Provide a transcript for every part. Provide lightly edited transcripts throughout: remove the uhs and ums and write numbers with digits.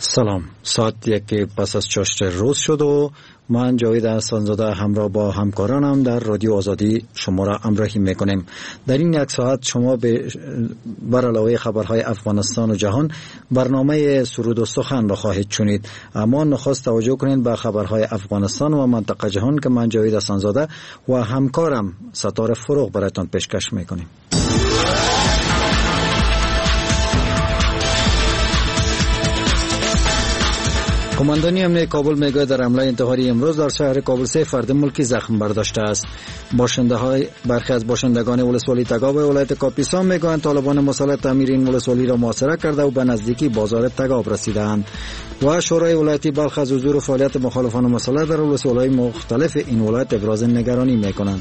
سلام، ساعت 1 پس از چاشت روز شد و من جاوید احسان‌زاده همراه با همکارانم در رادیو آزادی شما را همراهی میکنیم. در این یک ساعت شما بر علاوه خبرهای افغانستان و جهان برنامه سرود و سخن را خواهید شنید، اما نخست توجه کنید به خبرهای افغانستان و منطقه جهان که من جاوید احسان‌زاده و همکارم ستاره فروغ برایتان پیشکش میکنیم. قماندانی امنیت کابل میگوید در حمله انتحاری امروز در شهر کابل 3 فرد ملکی زخم برداشته است. برخی از باشندگان ولسوالی تگاب ولایت کاپیسا میگویند طالبان مسلح تعمیر این ولسوالی را محاصره کرده و به نزدیکی بازار تگاب رسیدند. و شورای ولایتی بلخ از حضور و فعالیت مخالفان مسلح در ولسوالی‌های مختلف این ولایت ابراز نگرانی میکنند.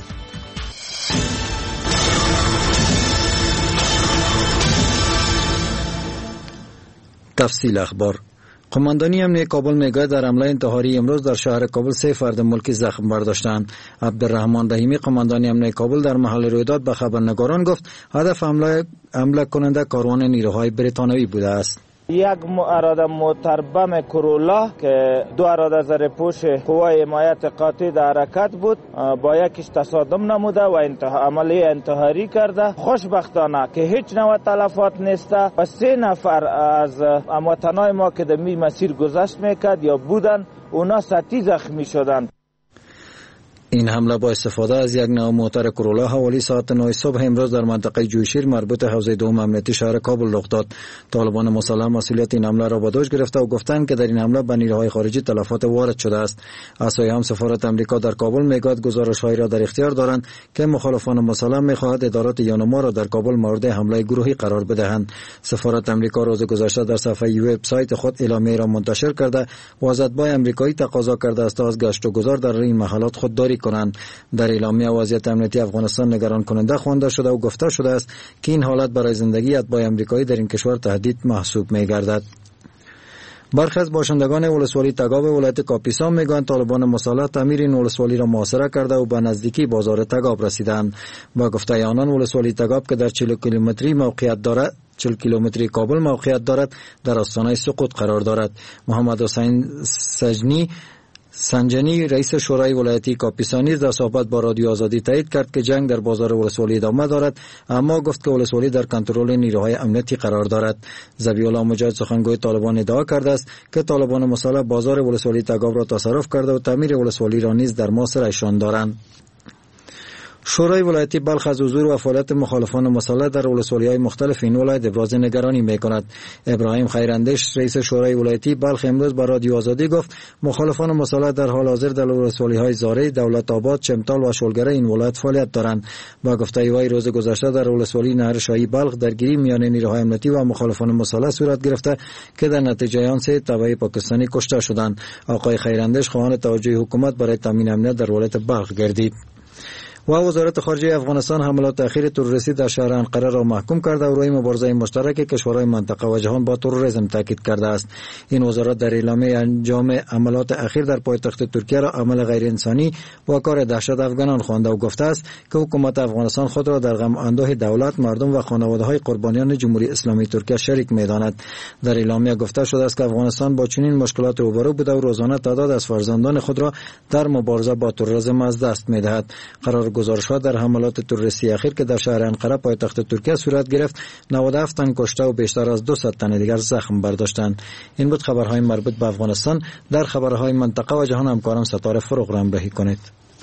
تفصیل اخبار. قماندانی امنیت کابل میگوید در حمله انتحاری امروز در شهر کابل 3 فرد ملکی زخم برداشتند. عبدالرحمن رحیمی قماندانی امنیت کابل در محل رویداد به خبرنگاران گفت حدف حمله کننده کاروان نیروهای بریتانیایی بوده است. یک اراده موتربم کرولا که 2 اراده زره‌پوش قوای حمایت قاطع در حرکت بود با یکیش تصادم نموده و عملیه انتحاری کرده. خوشبختانه که هیچ نوع تلفات نیسته و 3 نفر از هموطنای ما که در می مسیر گذشت میکرد یا بودن اونا سطحی زخمی شدند. این حمله با استفاده از یک نوع موتر کرولا حوالی ساعت 9 صبح امروز در منطقه جویشیر مربوط حوزه دوم امنیتی شهر کابل رخ داد. طالبان مسلح مسئولیت این حمله را به دوش گرفته و گفتند که در این حمله به نیروهای خارجی تلفات وارد شده است. از سوی هم سفارت امریکا در کابل میگوید گزارش‌هایی را در اختیار دارند که مخالفان مسلح می‌خواهند ادارات یانما را در کابل مورد حمله گروهی قرار بدهند. سفارت امریکا روز گذشته در صفحه وبسایت خود اعلامیه را منتشر کرده و از اتباع آمریکایی تقاضا کرده است تا از گشت و گذار در این محلات خودداری کنند. در اعلامیه وضعیت امنیتی افغانستان نگران کننده خوانده شده و گفته شده است که این حالت برای زندگی اتباع آمریکایی در این کشور تهدید محسوب می‌گردد. برخی از باشندگان ولسوالی تگاب ولایت کاپیسا میگویند طالبان مسلح تعمیر این ولسوالی را محاصره کرده و به نزدیکی بازار تگاب رسیدند. با گفته آنان ولسوالی تگاب که در 40 کیلومتری موقعیت دارد 40 کیلومتری کابل موقعیت دارد در آستانه سقوط قرار دارد. محمد حسین سنجانی رئیس شورای ولایتی کاپیسا نیز در صحبت با رادیو آزادی تایید کرد که جنگ در بازار ولسوالی ادامه دارد، اما گفت که ولسوالی در کنترل نیروهای امنیتی قرار دارد. ذبیح الله مجاهد سخنگوی طالبان ادعا کرده است که طالبان مسلح بازار ولسوالی تگاب را تصرف کرده و تعمیر ولسوالی را نیز در محاصره‌شان دارند. شورای ولایتی بلخ از حضور و فعالیت مخالفان مسلح در ولسوالی‌های مختلف این ولایت ابراز نگرانی می‌کند. ابراهیم خیراندیش رئیس شورای ولایتی بلخ امروز با رادیو آزادی گفت مخالفان مسلح در حال حاضر در ولسوالی‌های زاری، دولت آباد، چمتال و شلگره این ولایت فعالیت دارند. با گفته وی روز گذشته در ولسوالی نهر شاهی بلخ درگیری میان نیروهای امنیتی و مخالفان مسلح صورت گرفته که در نتیجه آن 3 تبعی پاکستانی کشته شدند. آقای خیراندیش خواهان توجه حکومت برای تامین امنیت در ولایت بلخ گردید. و وزارت خارجه افغانستان حملات اخیر تروریستی در شهر انقره را محکوم کرده و روی مبارزه مشترک کشورهای منطقه و جهان با تروریسم تاکید کرده است. این وزارت در اعلامیه انجام حملات اخیر در پایتخت ترکیه را عمل غیر انسانی و کار دهشت افغانان خوانده و گفته است که حکومت افغانستان خود را در غم اندوه دولت، مردم و خانواده‌های قربانیان جمهوری اسلامی ترکیه شریک می‌داند. در اعلامیه گفته شده است که افغانستان با چنین مشکلات روبرو بوده و روزانه تعداد از فرزندان خود را در مبارزه با تروریسم از دست می‌دهد. گزارش‌ها در حملات تروریستی اخیر که در شهر انقره پایتخت ترکیه صورت گرفت 97 تن کشته و بیشتر از 200 تن دیگر زخم برداشتند. این بود خبرهای مربوط به افغانستان. در خبرهای منطقه و جهان همکارم ستاره فروغ را همراهی کنید.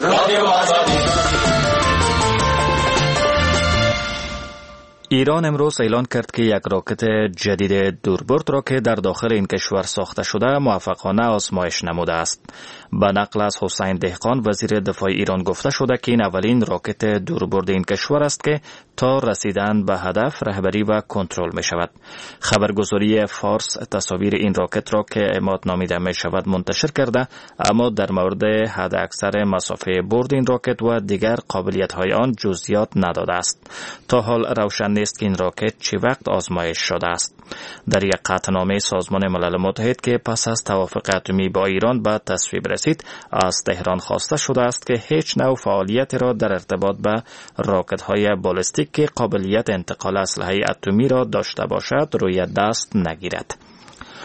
ایران امروز اعلان کرد که یک راکت جدید دوربرد را که در داخل این کشور ساخته شده موفقانه آزمایش نموده است. به نقل از حسین دهقان وزیر دفاع ایران گفته شده که این اولین راکت دوربرد این کشور است که تا رسیدن به هدف رهبری و کنترل می شود. خبرگزاری فارس تصاویر این راکت را که عماد نامیده می شود منتشر کرده، اما در مورد حد اکثر مسافه برد این راکت و دیگر قابلیت های آن جزئیات نداده است. تا حال روشن نیست که این راکت چه وقت آزمایش شده است. در یک قطعنامه سازمان ملل متحد که پس از توافق اتمی با ایران به تصویب رسید، از تهران خواسته شده است که هیچ نوع فعالیتی را در ارتباط به راکت‌های بالستیک که قابلیت انتقال اسلحه اتمی را داشته باشد روی دست نگیرد.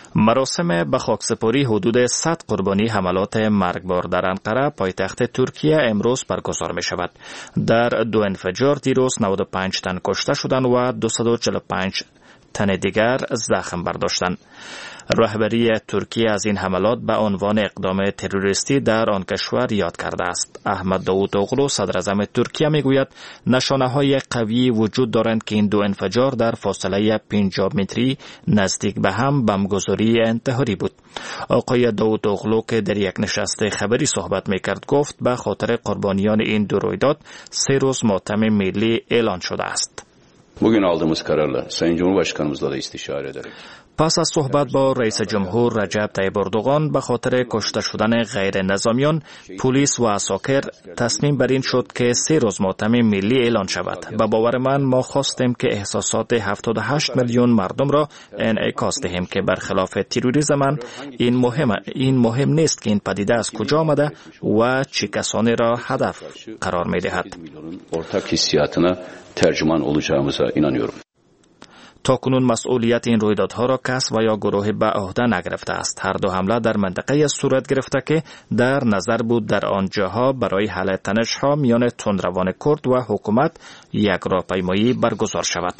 مراسم به خاکسپاری حدود 100 قربانی حملات مرگبار در انقره پایتخت ترکیه امروز برگزار می شود. در 2 انفجار دیروز 95 تن کشته شدند و 245 تن دیگر زخم برداشتند. رهبری ترکیه از این حملات به عنوان اقدام تروریستی در آن کشور یاد کرده است. احمد داوودوغلو صدر اعظم ترکیه میگوید نشانه‌های قوی وجود دارند که این 2 انفجار در فاصله 50 متری نزدیک به هم بمبگذاری انتحاری بود. آقای داوودوغلو که در یک نشست خبری صحبت میکرد گفت به خاطر قربانیان این 2 رویداد 3 روز ماتم ملی اعلان شده است. Bugün aldığımız kararla Sayın Cumhurbaşkanımızla da istişare ederek پس از صحبت با رئیس جمهور رجب طیب اردوغان به خاطر کشته شدن غیر نظامیان، پلیس و عساکر تصمیم بر این شد که 3 روز ماتم ملی اعلان شود. به باور من ما خواستیم که احساسات 78 میلیون مردم را انعکاس دهیم که برخلاف تروریسم این مهم نیست که این پدیده از کجا آمده و چه کسانی را هدف قرار می دهد. ortak hissiyatına tercüman olacağımıza inanıyorum. تاکنون مسئولیت این رویدادها را کس و یا گروه به عهده نگرفته است. هر 2 حمله در منطقه صورت گرفته که در نظر بود در آن جاها برای حل تنش‌ها میان تندروان کرد و حکومت یک راهپیمایی برگزار شود.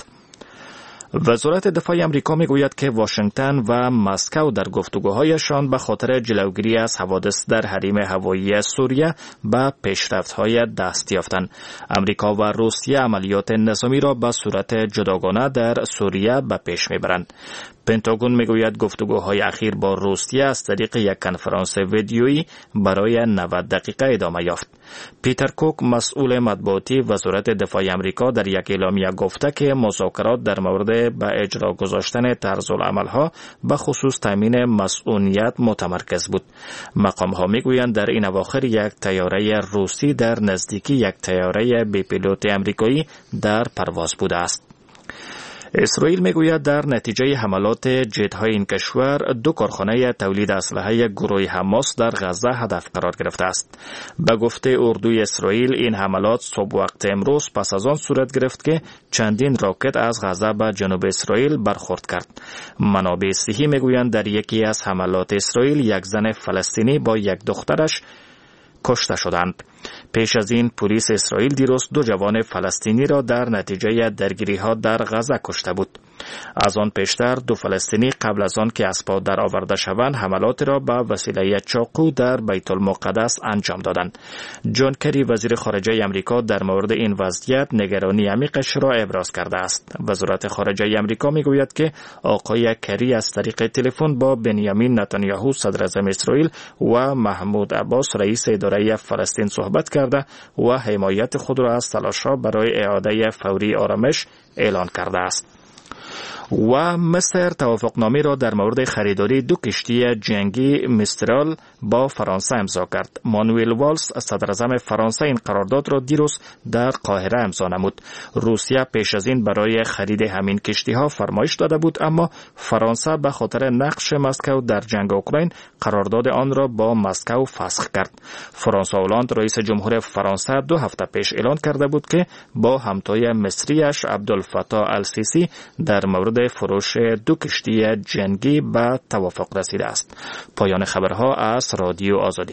وزارت دفاع امریکا میگوید که واشنگتن و مسکو در گفتگوهایشان به خاطر جلوگیری از حوادث در حریم هوایی سوریه به پیشرفت‌های دست یافتند. امریکا و روسیه عملیات نظامی را به صورت جداگانه در سوریه به پیش میبرند. پنتاگون میگوید گفتگوهای اخیر با روسیه از طریق یک کنفرانس ویدیویی برای 90 دقیقه ادامه یافت. پیتر کوک مسئول مطبوعاتی وزارت دفاع امریکا در یک اعلامیه گفته که مذاکرات در مورد به اجرا گذاشتن طرزالعمل‌ها به خصوص تامین مسئولیت متمرکز بود. مقام‌ها میگویند در این اواخر یک طیاره روسی در نزدیکی یک طیاره بی پیلوت امریکایی در پرواز بوده است. اسرائیل میگوید در نتیجه حملات جت‌های این کشور 2 کارخانه تولید اسلحه گروه حماس در غزه هدف قرار گرفته است. به گفته اردوی اسرائیل این حملات صبح وقت امروز پس از آن صورت گرفت که چندین راکت از غزه به جنوب اسرائیل برخورد کرد. منابع صحی میگویند در یکی از حملات اسرائیل یک زن فلسطینی با یک دخترش کشته شدند. پیش از این پلیس اسرائیل دیروز 2 جوان فلسطینی را در نتیجه درگیری‌ها در غزه کشته بود. از آن پیشتر 2 فلسطینی قبل از آن که از پا در آورده شوند حملات را به وسیله چاقو در بیت المقدس انجام دادند. جان کری وزیر خارجه آمریکا در مورد این وضعیت نگرانی عمیقش را ابراز کرده است. وزارت خارجه آمریکا میگوید که آقای کری از طریق تلفن با بنیامین نتانیاهو صدر اعظم اسرائیل و محمود عباس رئیس اداره فلسطین صحبت کرده و حمایت خود را از تلاش‌ها برای اعاده فوری آرامش اعلان کرده است. و مصر توافقنامه را در مورد خریداری 2 کشتی جنگی میسترال با فرانسه امضا کرد. مانوئل والز صدر اعظم فرانسه این قرارداد را دیروز در قاهره امضا نمود. روسیه پیش از این برای خرید همین کشتی ها فرمایش داده بود، اما فرانسه به خاطر نقش مسکو در جنگ اوکراین قرارداد آن را با مسکو فسخ کرد. فرانسوا هلند رئیس جمهور فرانسه 2 هفته پیش اعلان کرده بود که با همتای مصریش عبدالفتاح السیسی در مورد فروش 2 کشتی جنگی به توافق رسیده است. پایان خبرها از رادیو آزادی.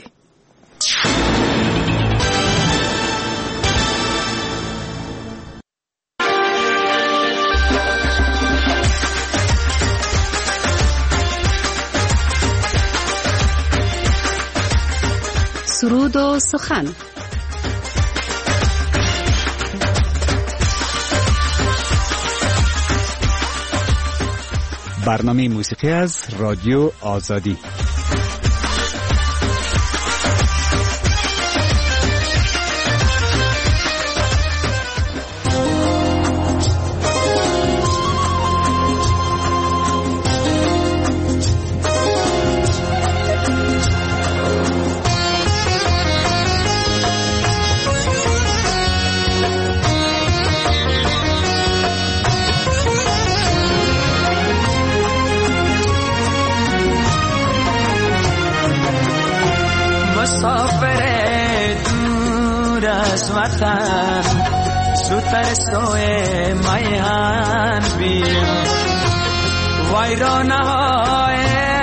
سرود و سخن. برنامه موسیقی از رادیو آزادی. وطن زودتر سوی میهن بیا ویرانه های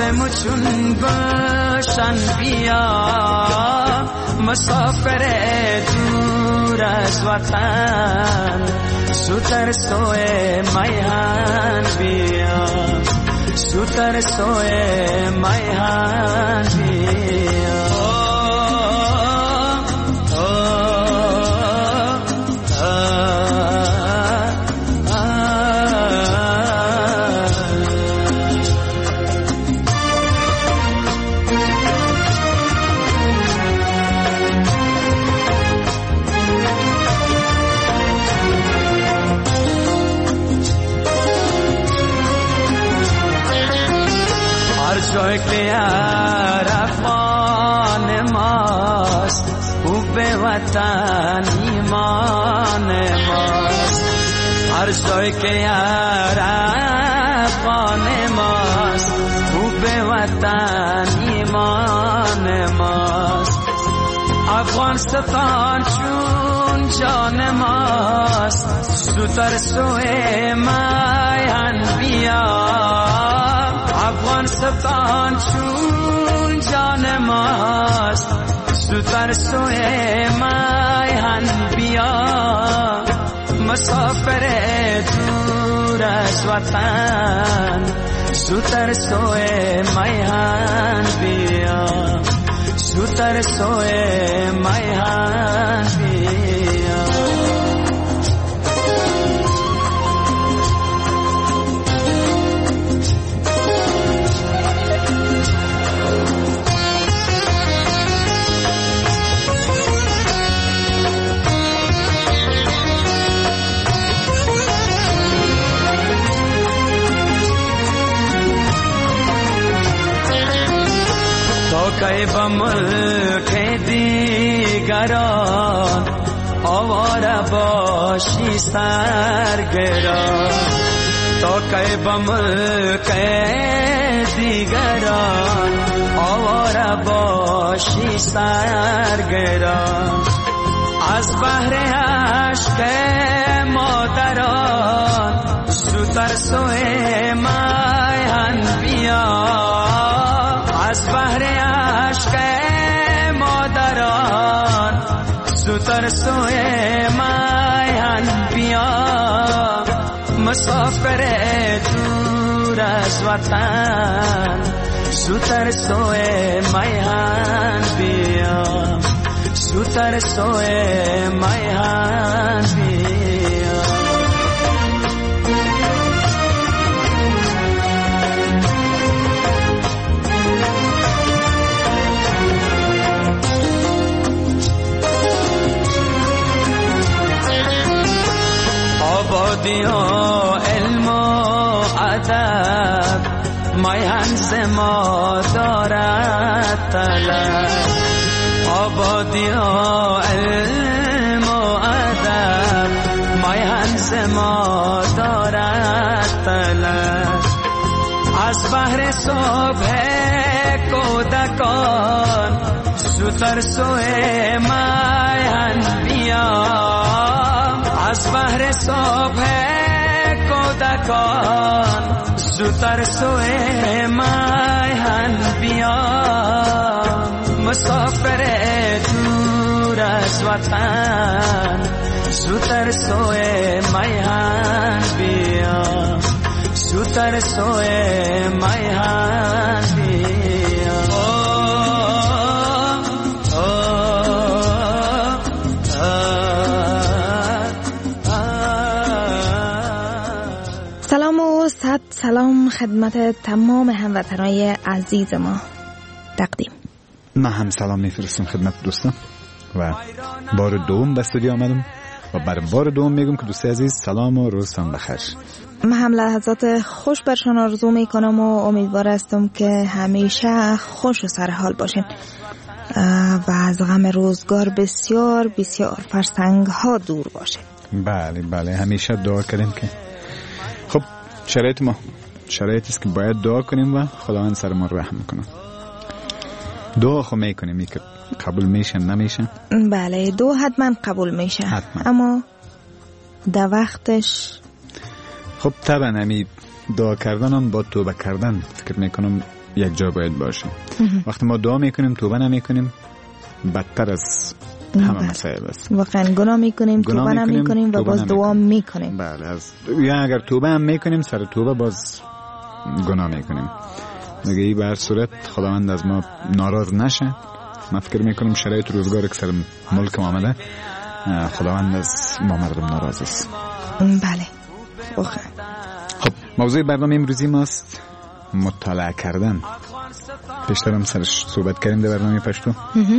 مو چون گلشن بیا مسافر دور از وطن زودتر سوی میهن بیا زودتر سوی میهن بیا جای که عرفان ماست او به وطن ایمان ماست هر جای که عرفان ماست او به وطن ایمان ماست افغانستان چون جان ماست زودتر سوی میهن بیا افغانستان چون جان ماست زودتر سوی میهن بیا مسافر دور از وطن زودتر سوی میهن بیا زودتر سوی میهن بیا که با ملک دیگران آواره باشی سرگران تا که با ملک دیگران آواره باشی سرگران از بحر عشق مادران زودتر سوی میهن بیا از بحر عشق مادران زودتر سوی میهن بیا مسافر دور از وطن زودتر سوی میهن بیا زودتر سوی میهن بیا آبادی و علم و ادب میهن ما دارد طلب آبادی و علم و ادب میهن ما دارد طلب از بحر صبح کودکان زودتر سوی میهن بیا از بحر صبح کودکان زودتر سوی میهن بیا مسافر دور از وطن زودتر سوی میهن بیا زودتر سوی میهن بیا سلام و صد سلام خدمت تمام هموطنای عزیز ما تقدیم. من هم سلام میفرستم خدمت دوستان و بار دوم به استودیو آمدم و برای بار دوم میگم که دوست عزیز سلام و روزتان بخیر. من هم لحظات خوش برشان آرزو میکنم و امیدوار هستم که همیشه خوش و سرحال باشین و از غم روزگار بسیار بسیار فرسنگ ها دور باشین. بله بله همیشه دعا کردیم که خب شرایط ما شرایطی است که باید دعا کنیم و خداوند سر ما رحم کنه. دعا خو میکنیم که قبول میشه نمیشه. بله دعا حتما قبول میشه حتما. اما در وقتش خب طبعا همی دعا کردن هم با توبه کردن فکر میکنم یک جا باید باشه. وقتی ما دعا میکنیم توبه نمیکنیم بدتر از همه مسائل است. واقعا گناه میکنیم توبه نمیکنیم و باز دعا میکنیم. بله یا اگر توبه هم میکنیم سر توبه باز گناه میکنیم. دیگه این به هر صورت خداوند از ما ناراض نشه. من فکر میکنم شرایط روزگار که سر ملک ما آمده خداوند از ما مردم ناراض است. بله واقعا. خب موضوع برنامه امروزی ماست مطالعه کردن. پیشترم سرش صحبت کردیم در برنامه پشتو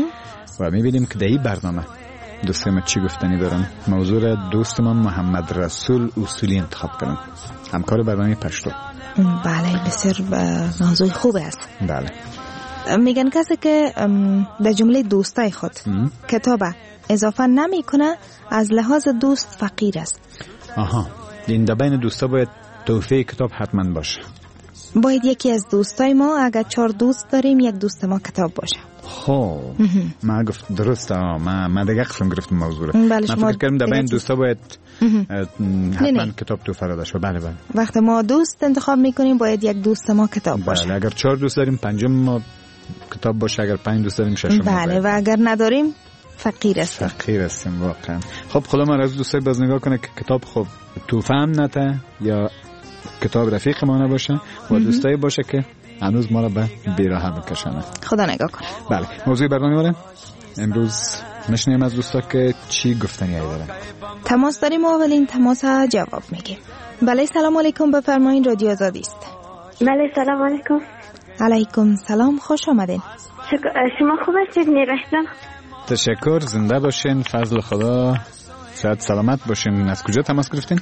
و میبینیم که در این برنامه دوست ما چی گفتنی دارن. موضوع دوست ما محمد رسول اصولی انتخاب کردن، همکار برنامه پشتو. بله بسیار موضوع خوبه است. بله میگن کسی که در جمله دوستای خود کتاب اضافه نمی کنه از لحاظ دوست فقیر است. آها، این در بین دوستا باید توفیق کتاب حتما باشه. باید یکی از دوستای ما، اگر 4 دوست داریم، یک دوست ما کتاب باشه. خب ما گفت درسته. ما دیگه قسم گرفتم موضوع رو. من فکر کردم در بین دوستا باید حتما کتاب تو فرادش. بله بله. وقتی ما دوست انتخاب میکنیم باید یک دوست ما کتاب باشه. بله اگر 4 دوست داریم پنجم ما کتاب باشه، اگر 5 دوست داریم ششم. بله و اگر نداریم فقیر هستیم واقعا. خب خدا ما از دوستای باز نگاه کنه که کتاب خب تو فهم نته یا کتاب رفیق ما نباشه و دوستایی باشه که هنوز ما را به بیراه بکشانه. خدا نگاه کنه. بله موضوع برنامه ما امروز نشنیم از دوستا که چی گفتنی دارن. تماس داریم و اولین تماس جواب میگیم. بله سلام علیکم، بفرمایید رادیو آزادی است. بله سلام علیکم. علیکم سلام، خوش آمدین. شما خوب هستید نیرش جان؟ تشکر، زنده باشین، فضل خدا، صحت سلامت باشین. از کجا تماس گرفتین؟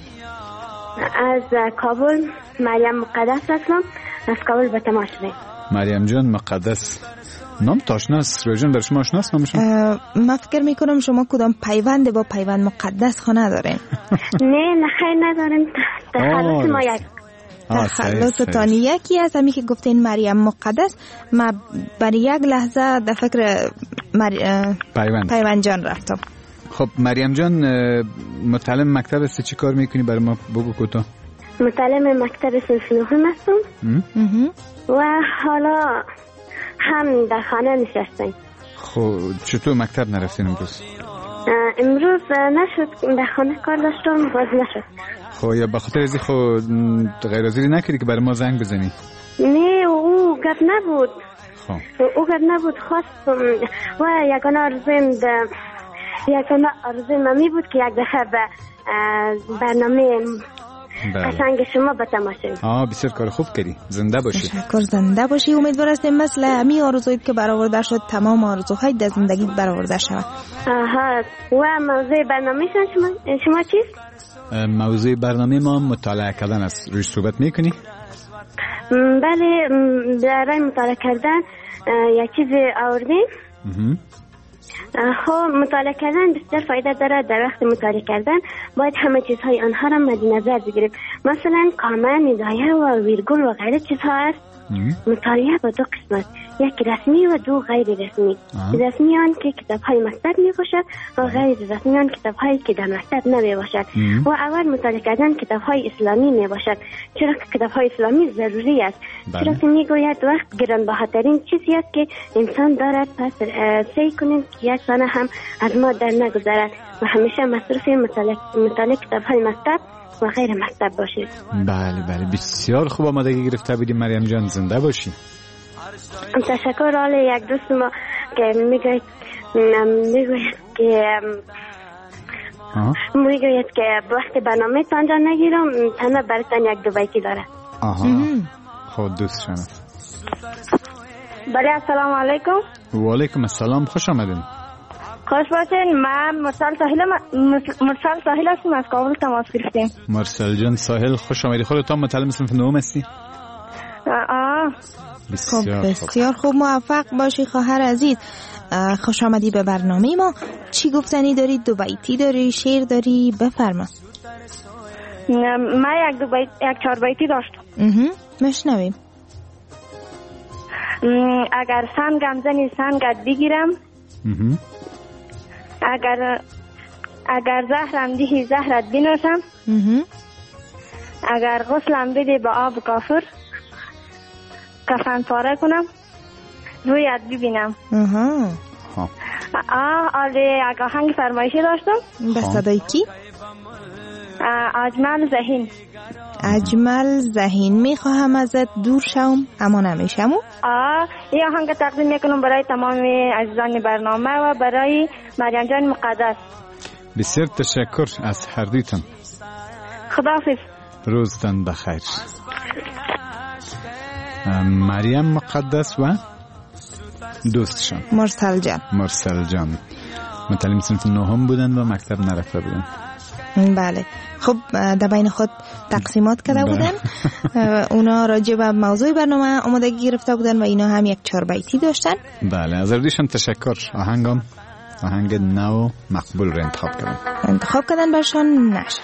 از کابل. مریم مقدس هستم، از کابل به تماس شدیم. مریم جان مقدس، نام تاشناست روی جان در شما آشناست نامشون؟ من فکر میکنم شما کدام پیوند با پیوند مقدس خانه دارین. نه خیر نداریم. تخلص ما یک تخلص تانی یکی است. همی که گفتین مریم مقدس، من برای یک لحظه در فکر پیوند جان رفتم. خب مریم جان متعلم مکتب است، چی کار میکنی برای ما بگو کوتاه؟ متعلم مکتب صنف نهم هستم و حالا هم در خانه نشستیم. خب چطور مکتب نرفتین امروز؟ امروز نشد، در خانه کار داشتم باز نشد. خب یا بخاطر ازی خود غیر حاضری نکردی که برای ما زنگ بزنی؟ نه او گپ نبود. خب او گپ نبود، خواستم و یگانه آرزوی ممی بود که یک دفعه به برنامه قشنگ شما به تماشا. بسیار کار خوب کردی، زنده باشی. تشکر، زنده باشی. امیدوار هستیم مثل همین آرزویی که برآورده شد تمام آرزوهای در زندگی برآورده شود. و موضوع برنامه شما چیست؟ موضوع برنامه ما مطالعه کردن است. روش صحبت میکنی؟ بله، برای مطالعه کردن یک چیز آوردیم. خب مطالعه کردن بسیار فایده داره. در وقت مطالعه کردن باید همه چیزهای آنها را مد نظر بگیریم. مثلا کامه، ندایه و ویرگول و غیره چیزها است. مطالعه با 2 قسمت، یک رسمی و 2 غیر رسمی. رسمی آن که کتاب‌های مکتب می باشد و غیر رسمی آن کتاب‌هایی که در مکتب نمی باشد. و اول مطالعه کردن کتاب‌های اسلامی می باشد، چرا که کتاب‌های اسلامی ضروری است. چرا که می گوید وقت گرانبهاترین چیزی است که انسان دارد، پس سعی کنیم که یک ثانیه هم از ما در نگذرد و همیشه مصروف مطالعه کتاب‌های مکتب و غیر مکتب باشید. بله بسیار خوب آمادگی گرفته بودیم مریم جان، زنده باشی. تشکر. حالا یک دوست ما که میگوید که وقت برنامه تانجا نگیرم تنها براتان یک 2 بیتی داره. خود دوست شما. بله السلام علیکم. و علیکم السلام، خوش آمدین. خوش باشین. من مرسل ساحل هستم، از کابل تماس گرفتیم. مرسل جان ساحل، خوش آمدی. خودت هم متعلم صنف نهم هستی؟ بسیار خوب، موفق باشی خواهر عزیز. خوش آمدی به برنامه ما. چی گفتنی داری؟ 2 بیتی داری؟ شعر داری؟ بفرما. من یک 4 بیتی داشتم. مشنویم. اگر سنگم زنی سنگت بگیرم، اگر زهرم دهی زهرت بنوشم، اگر غسلم بده با آب کافر، کفن پاره کنم رویت ببینم. آره یک آهنگ فرمایشی داشتم. به صدای کی؟ اجمل ذهین. اجمل ذهین. میخواهم ازت دور شوم اما نمیشم. این آهنگ تقدیم میکنم برای تمام عزیزان برنامه و برای مریم جان مقدس. بسیار تشکر از هر دویتان. خداحافظ. روزتان بخیر. مریم مقدس و دوستشان مرسل جان متعلم صنف نهم بودن و مکتب نرفته بودن. بله. خب در بین خود تقسیمات کرده بودن. اونا راجع به موضوع برنامه آمادگی گرفته بودن و اینا هم یک 4 بیتی داشتن. بله از اردیشان تشکر. آهنگ نو مقبول رو انتخاب کردن برشان نشر.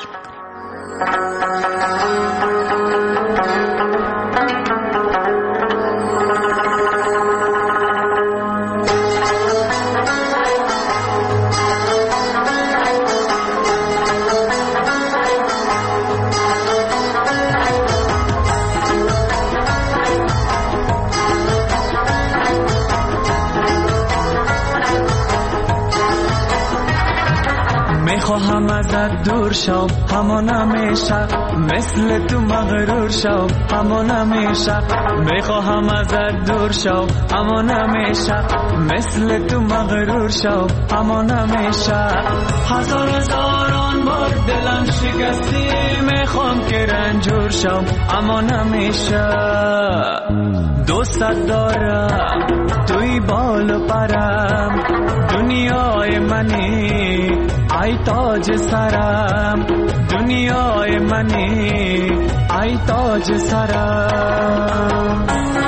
میخواهم ازت دور شم همان همیشه مثل تو مغرور شم همان همیشه. میخواهم ازت دور شم همان همیشه مثل تو مغرور شم همان همیشه. هزاران بار دلم شکستی میخوام که رنجور شم همان همیشه. دوست دارم توی بال و پرم دنیای منی ای تاج سرم دنیای منی ای تاج سرم.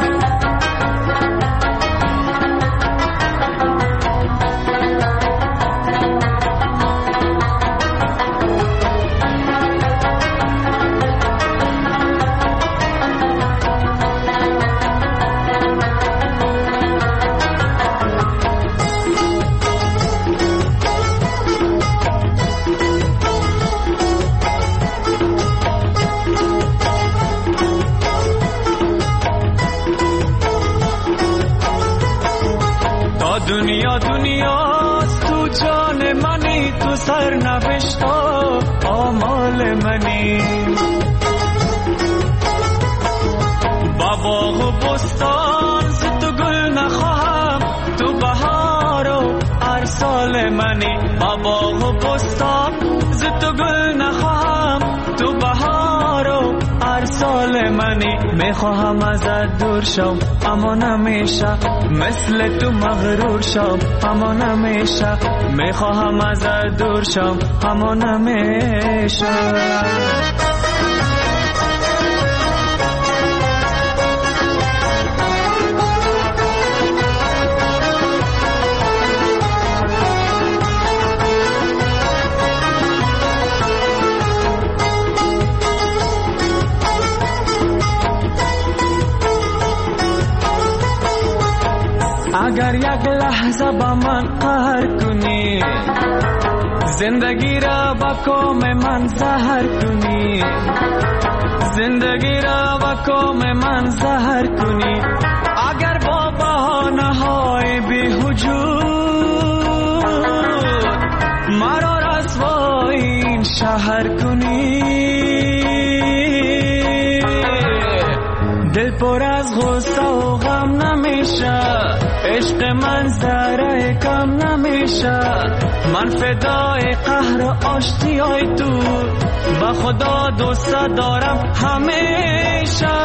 دنیاست تو جان منی تو سرنوشت آمال منی. با باغ و بستان ز تو گل نخواهم تو بهار و ارسال منی. با باغ و بستان ز تو گل نخواهم تو بهار و ارسال منی. میخواهم ازت دور شم اما نمیشه مثل تو مغرور شم اما نمیشه. میخواهم ازت دور شم اما نمیشه. اگر یک لحظه با من قهر کنی زندگی را با کام من زهر کنی زندگی را با کام من زهر کنی. اگر با بهانه های بی‌وجود مرا رسوای این شهر کنی. دل پر از غصه و غم نمیشه عشق من ذره کم نمیشه. من فدای قهر و آشتیای تو با خدا دوست دارم همیشه.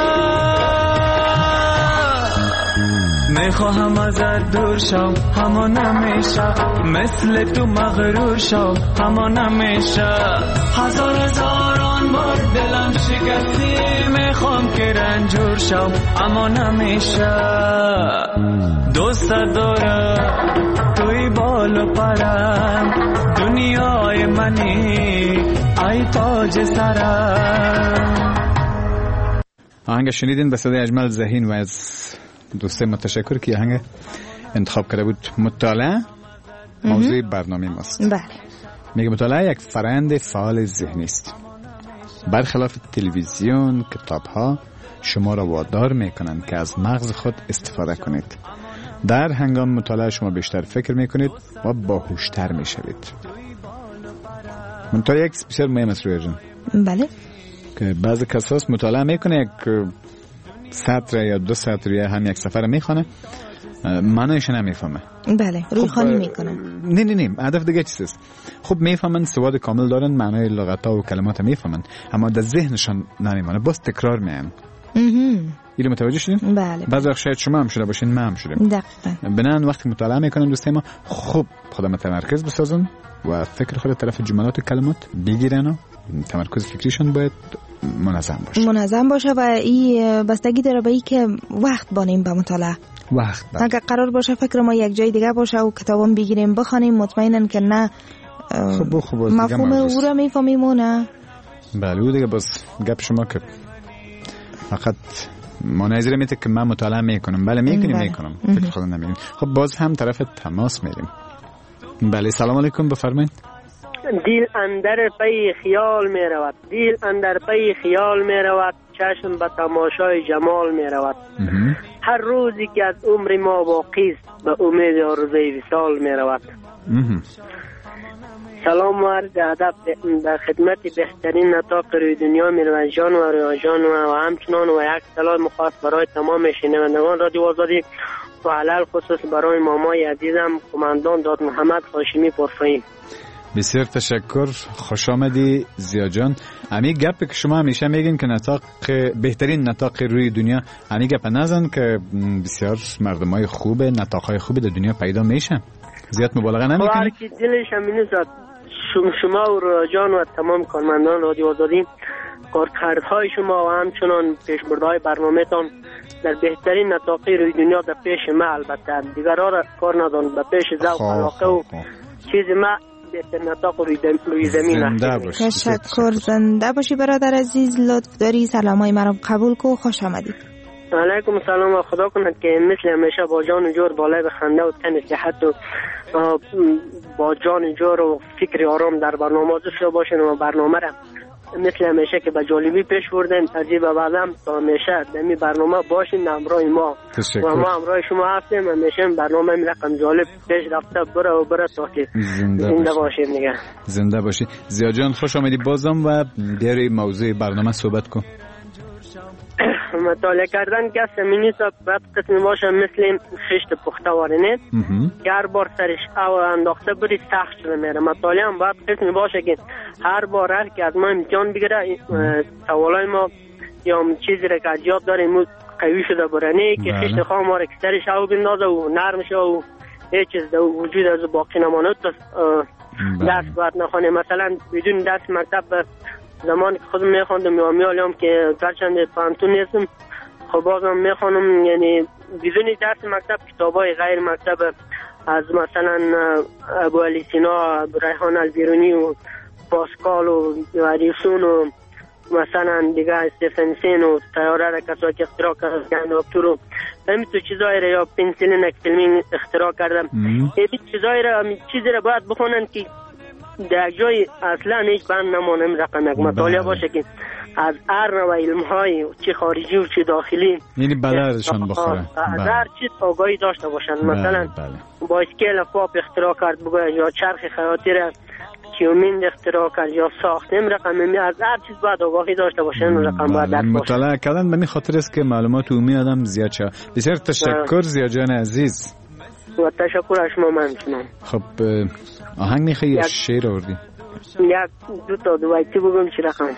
میخواهم ازت دور شم اما نمیشه مثل تو مغرور شم اما نمیشه. هزاران بار دلم شکستی میخوام که رنجور شم اما نمیشه. دوست دارم توی بال و پرم دنیای منی ای تاج سرم. آهنگ شنیدین به صدای اجمل ذهین و از دوسته متشکر که آهنگ انتخاب کرده بود. مطالعه موضوع برنامه ماست. بله. میگه مطالعه یک فرآیند فعال ذهنی است. برخلاف تلویزیون، کتاب ها شما را وادار میکنند که از مغز خود استفاده کنید. در هنگام مطالعه شما بیشتر فکر میکنید و باهوشتر میشوید. مطالعه یک بسیار مهم است روی جان. بله. که بعضی کساس مطالعه میکنه، یک سطر یا 2 سطر یا هم یک صفحه میخونه، معنیش نمیفهمه. بله، روی خوانی میکنن. نه هدف دیگه چیست؟ خب میفهمن، سواد کامل دارن، معنی لغت‌ها و کلمات میفهمن، اما در ذهنشان نمیمونه، باز تکرار میان. اینو متوجه شدین؟ بله. بعضی وقت شاید شما هم شده باشین، ما هم شدیم. دقیقاً. بنان وقتی مطالعه میکنن دوستای ما، خب خودم تمرکز بسازن و فکر خود طرف جملات و کلمات بگیرن و تمرکز فکریشون باید منظم باشه و این بستگی داره به این که وقت بانیم به مطالعه. وقت اگه قرار باشه فکر ما یک جای دیگه باشه و کتابم بگیریم بخونیم، مطمئنن که نه خب مفهوم او را میفهمیم و نه. بله، او دیگه بس گپ شما که فقط مناظره میته که من مطالعه میکنم. بله میکنم فکر خودم نمیگم. خب باز هم طرف تماس میریم. بله سلام علیکم، بفرمایید. دیل اندر پی خیال می رود، دیل اندر پی خیال می رود، چشم به تماشای جمال می رود. هر روزی که از عمر ما باقی است به امید آرزوی وصال می رود. سلام و عرض ادب در خدمت بهترین نطاق روی دنیا میروند جان و ریاجان و همچنان و یک سلام خاص برای تمام شنوندگان رادیو آزادی و علل خصوص برای مامای عزیزم قماندان داد محمد هاشمی پرفهیم. بسیار تشکر، خوش آمدی زیا جان. امی گپ که شما همیشه میگین که نطاق بهترین نطاق روی دنیا، امی گپ نزن که بسیار مردمای خوب نطاقهای خوبی در دنیا پیدا میشن. زیاد مبالغه نمیکنی؟ هر کی دلش همین است. شما و جان و تمام کارمندان رادیو آزادی، کارکردهای شما و همچنان پیشبردهای برنامه‌تان در بهترین نطاقی روی دنیا در پیش ما، البته دیگرها را کار ندارن، به پیش ذوق علاقه و چیز ما بهترین نطاق روی زمین است. تشکر، زنده باشی برادر عزیز. لطف داری سلامای مرا قبول کو. خوش آمدید. علیکم سلام و خدا کند که مثل همیشه با جان و جور بالای به خنده و تن صحت و با جان و جور و فکر آرام در برنامه داشته باشین و برنامه را مثل همیشه که به جالبی پیش بردن عجیب و بعدم تا همیشه دمی برنامه باشین همراه ما و ما همراه شما هستیم. همیشه برنامه می رقم جالب پیش رفته بره تا که زنده باشین دیگه. زنده باشی زیا جان، خوش آمدی بازم و بیاری موضوع برنامه صحبت کن. مطالعه کردن که سمینی تا بعد قسمی باشه مثل خشت پخته وارنه که هر بار سرش او انداخته بری سخت شده میره. مطالعه هم باید قسمی باشه که هر بار هر که از ما امتحان بگیره سوالای ما یا چیزی را که یاد داریم قوی شده برنه که خشت خواه ما را که سرش او بندازه و نرم شه و هیچ چیز در وجود از باقی نمانه تا درس باید نخوانه. مثلا بدون درس مکتب زمان که خودم میخواندم یا میالیم که گرچند پانتون نیستم خب بازم میخوانم، یعنی بدون درس مکتب کتابای غیر مکتب از مثلا ابو علی سینا، ریحان البیرونی و پاسکال و اریسون و مثلا دیگه استفنسین و تیاره را کسایی که اختراع کردن دکتر و همینطور چیزایی را یا پنسیلین اکسلمین اختراع کردم. این چیزی را باید بخونن که در جای اصلا هیچ بند نمانم رقم یک مطالعه باشه که از هر نوع علم‌های چه خارجی و چه داخلی یعنی بلدشان بخوره، از هر چیز آگاهی داشته باشن. مثلا بایسکل پاپ اختراع کرد بگوید یا چرخ خیاطی را کیومین اختراع کرد یا ساختم رقم از هر چیز باید آگاهی داشته باشن رقم باید درک باشه. مطالعه کردن به این خاطر است که معلومات عمومی آدم زیاد شه. بسیار تشکر زیا جان عزیز و تشکر از شما. من خب آهنگ میخوایی یا شعر آوردی؟ یک دو تا دوبایتی بگم چی رقم.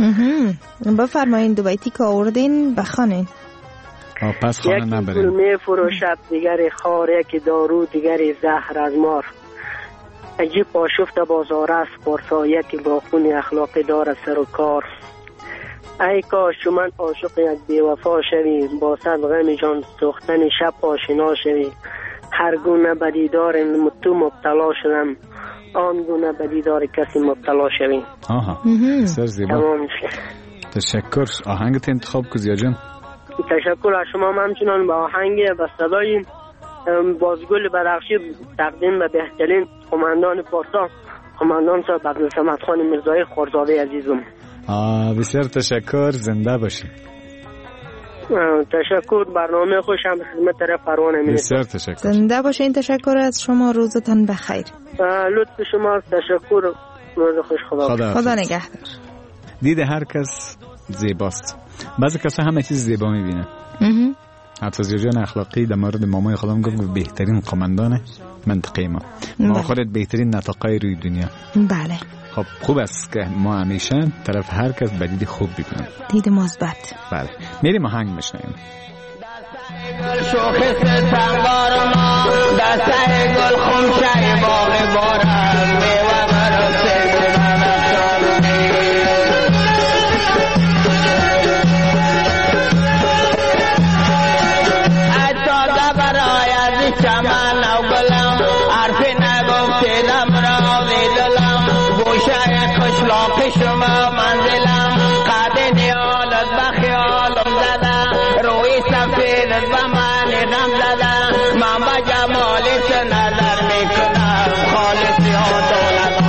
بفرمایین دوبایتی که آوردین بخوانین. پس خانه نبرین. یکی می فروشد دیگری خار، یکی دارو دیگری زهر از مار. عجیب آشفت بازار است پارسا، یکی با خون اخلاقی دارد سر و کار. ای کاش چون من عاشق یک بی‌وفا شوی، با صد غم جان سوختن شب آشنا شوی. هر گونه به دیدار تو مبتلا شدم، آن گونه به دیدار کسی مبتلا شوی. بسیار زیبا، تشکر. آهنگت انتخاب کو زیا جان. تشکر از شما. همچنان با آهنگ و صدای بازگل بدخشی تقدیم به بهترین قماندان پارسا، قماندان صاحب عبدالصمد خان میرزایی خورزاده عزیزم. بسیار تشکر، زنده باشی. تشکر. برنامه خوشم خدمت طرف پروانه می‌رسه. بسیار تشکر. زنده باشین. تشکر از شما. روزتان بخیر. لطف شما. تشکر. روز خوش. خدا نگهدار. دید هر کس زیباست. بعضی کسا همه چیز زیبا می‌بینه. حتی زیجان اخلاقی در مورد مامای خودم گفت بهترین قماندان منطقه ما خودت بهترین نطاقای روی دنیا. بله. خب خوب است که ما همیشه طرف هر کس به دید خوب ببینیم، دید مثبت. بله. میریم آهنگ میشنویم. شوخ ستنگار ما دسته گل خمشه باغ بارم میوه برسه چمن و گلم حرفی نگفتیدم را ویدلم گوشه قشلاق شما منزلم قد نیالت بخیالم زده روی سفیدت به من غم زده من به جمالت نظر میکنم خالصی ها دولت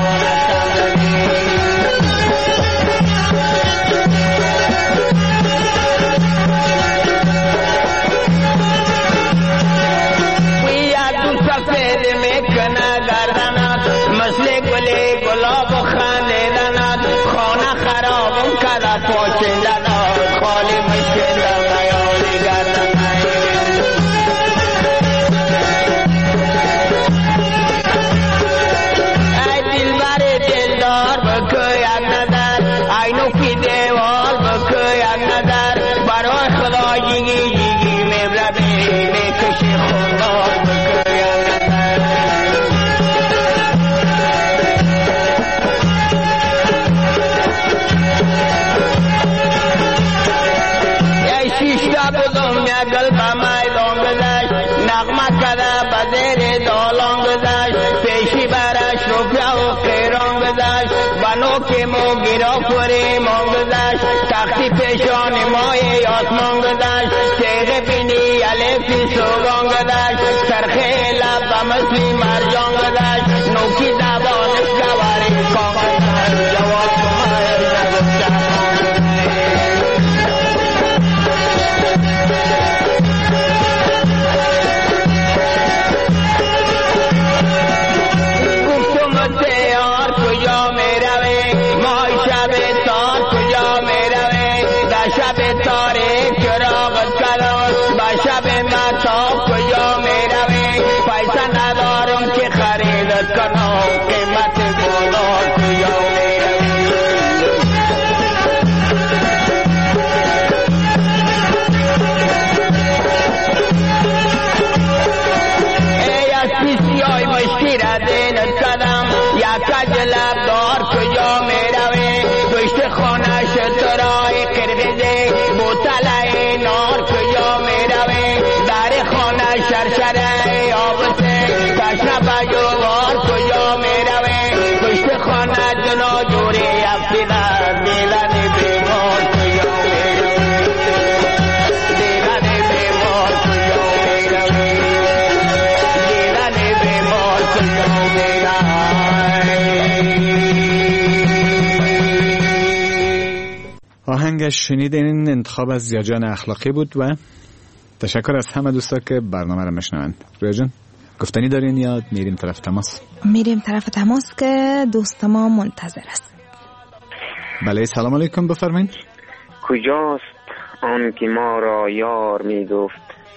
که مو گیرا پوری مانگدش تختی پیشان مای یاد مانگدش تیغ بینی علیفی سوگانگدش سرخی لب مثلی مرجانگدش نوکی زبانش گواری کانگدش جواب مای نگفتم آهنگش شنیدین. این انتخاب از زیاجان اخلاقی بود و تشکر از همه دوستا که برنامه رو میشنوند. رویا جان گفتنی دارین یا میریم طرف تماس؟ میریم طرف تماس که دوست ما منتظر است. بله سلام علیکم بفرمایید. کجاست آن که ما را یار میگفت؟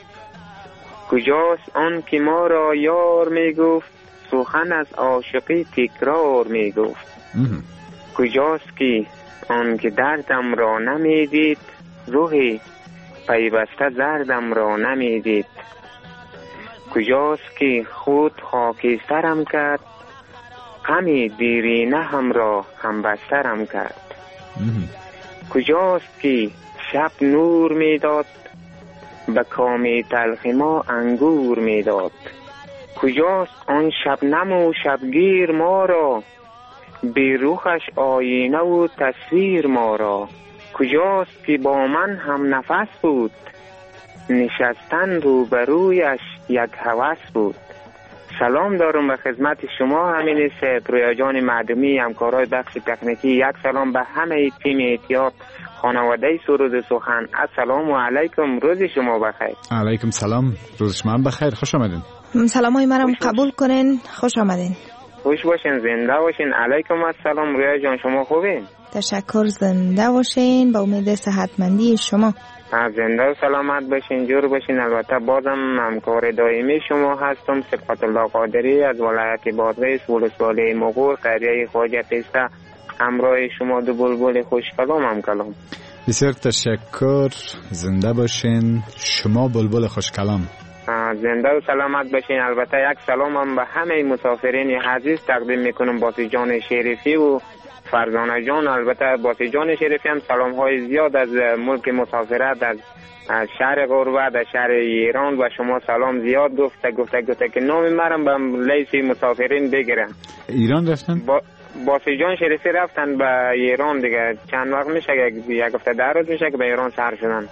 کجاست آن که ما را یار میگفت؟ سخن از عاشقی تکرار میگفت. کجاست که آن که دردم را نمیدید؟ روحی پیوسته زردم را نمیدید. کجاست که خود خاکسترم کرد؟ غم دیرینه هم را هم بسترم کرد. کجاست که شب نور میداد؟ به کام تلخ ما انگور میداد. کجاست آن شبنم و شبگیر ما را؟ بی رخش آینه و تصویر ما را. کجاست که با من هم نفس بود؟ نشستن روبرویش یک هوس بود. سلام دارم به خدمت شما همین است رویا جان معدومی همکارای بخش تکنیکی. یک سلام به همه تیم احتیاط خانواده سرود سخن. السلام علیکم، روز شما بخیر. علیکم سلام، روز شما بخیر. خوش آمدین. سلامای منم قبول کنین. خوش آمدین. خوش باشین، زنده باشین. علیکم السلام. رویا جان شما خوبین؟ تشکر، زنده باشین. با امید صحتمندی شما. زنده و سلامت باشین، جور باشین. البته بازم همکار دائمی شما هستم، صفت الله قادری از ولایت بادغیس، ولسوالی مغور، قریه خواجه پیسته. همراه شما دو بلبل خوش کلام کلام. بسیار تشکر، زنده باشین. شما بلبل خوش کلام. زنده و سلامت باشین. البته یک سلام هم به همه مسافرین عزیز تقدیم میکنم، باسی جان شریفی و فرزانه جان. البته باسی جان شریفی هم سلام های زیاد از ملک مسافرت، از شهر غربت، از شهر ایران و شما سلام زیاد گفته که نام مرم به لیست مسافرین بگیرن. ایران رفتن؟ باسی جان شریفی رفتن به ایران دیگه. چند وقت میشه، یک هفته 10 روز میشه که به ایران سر شدن.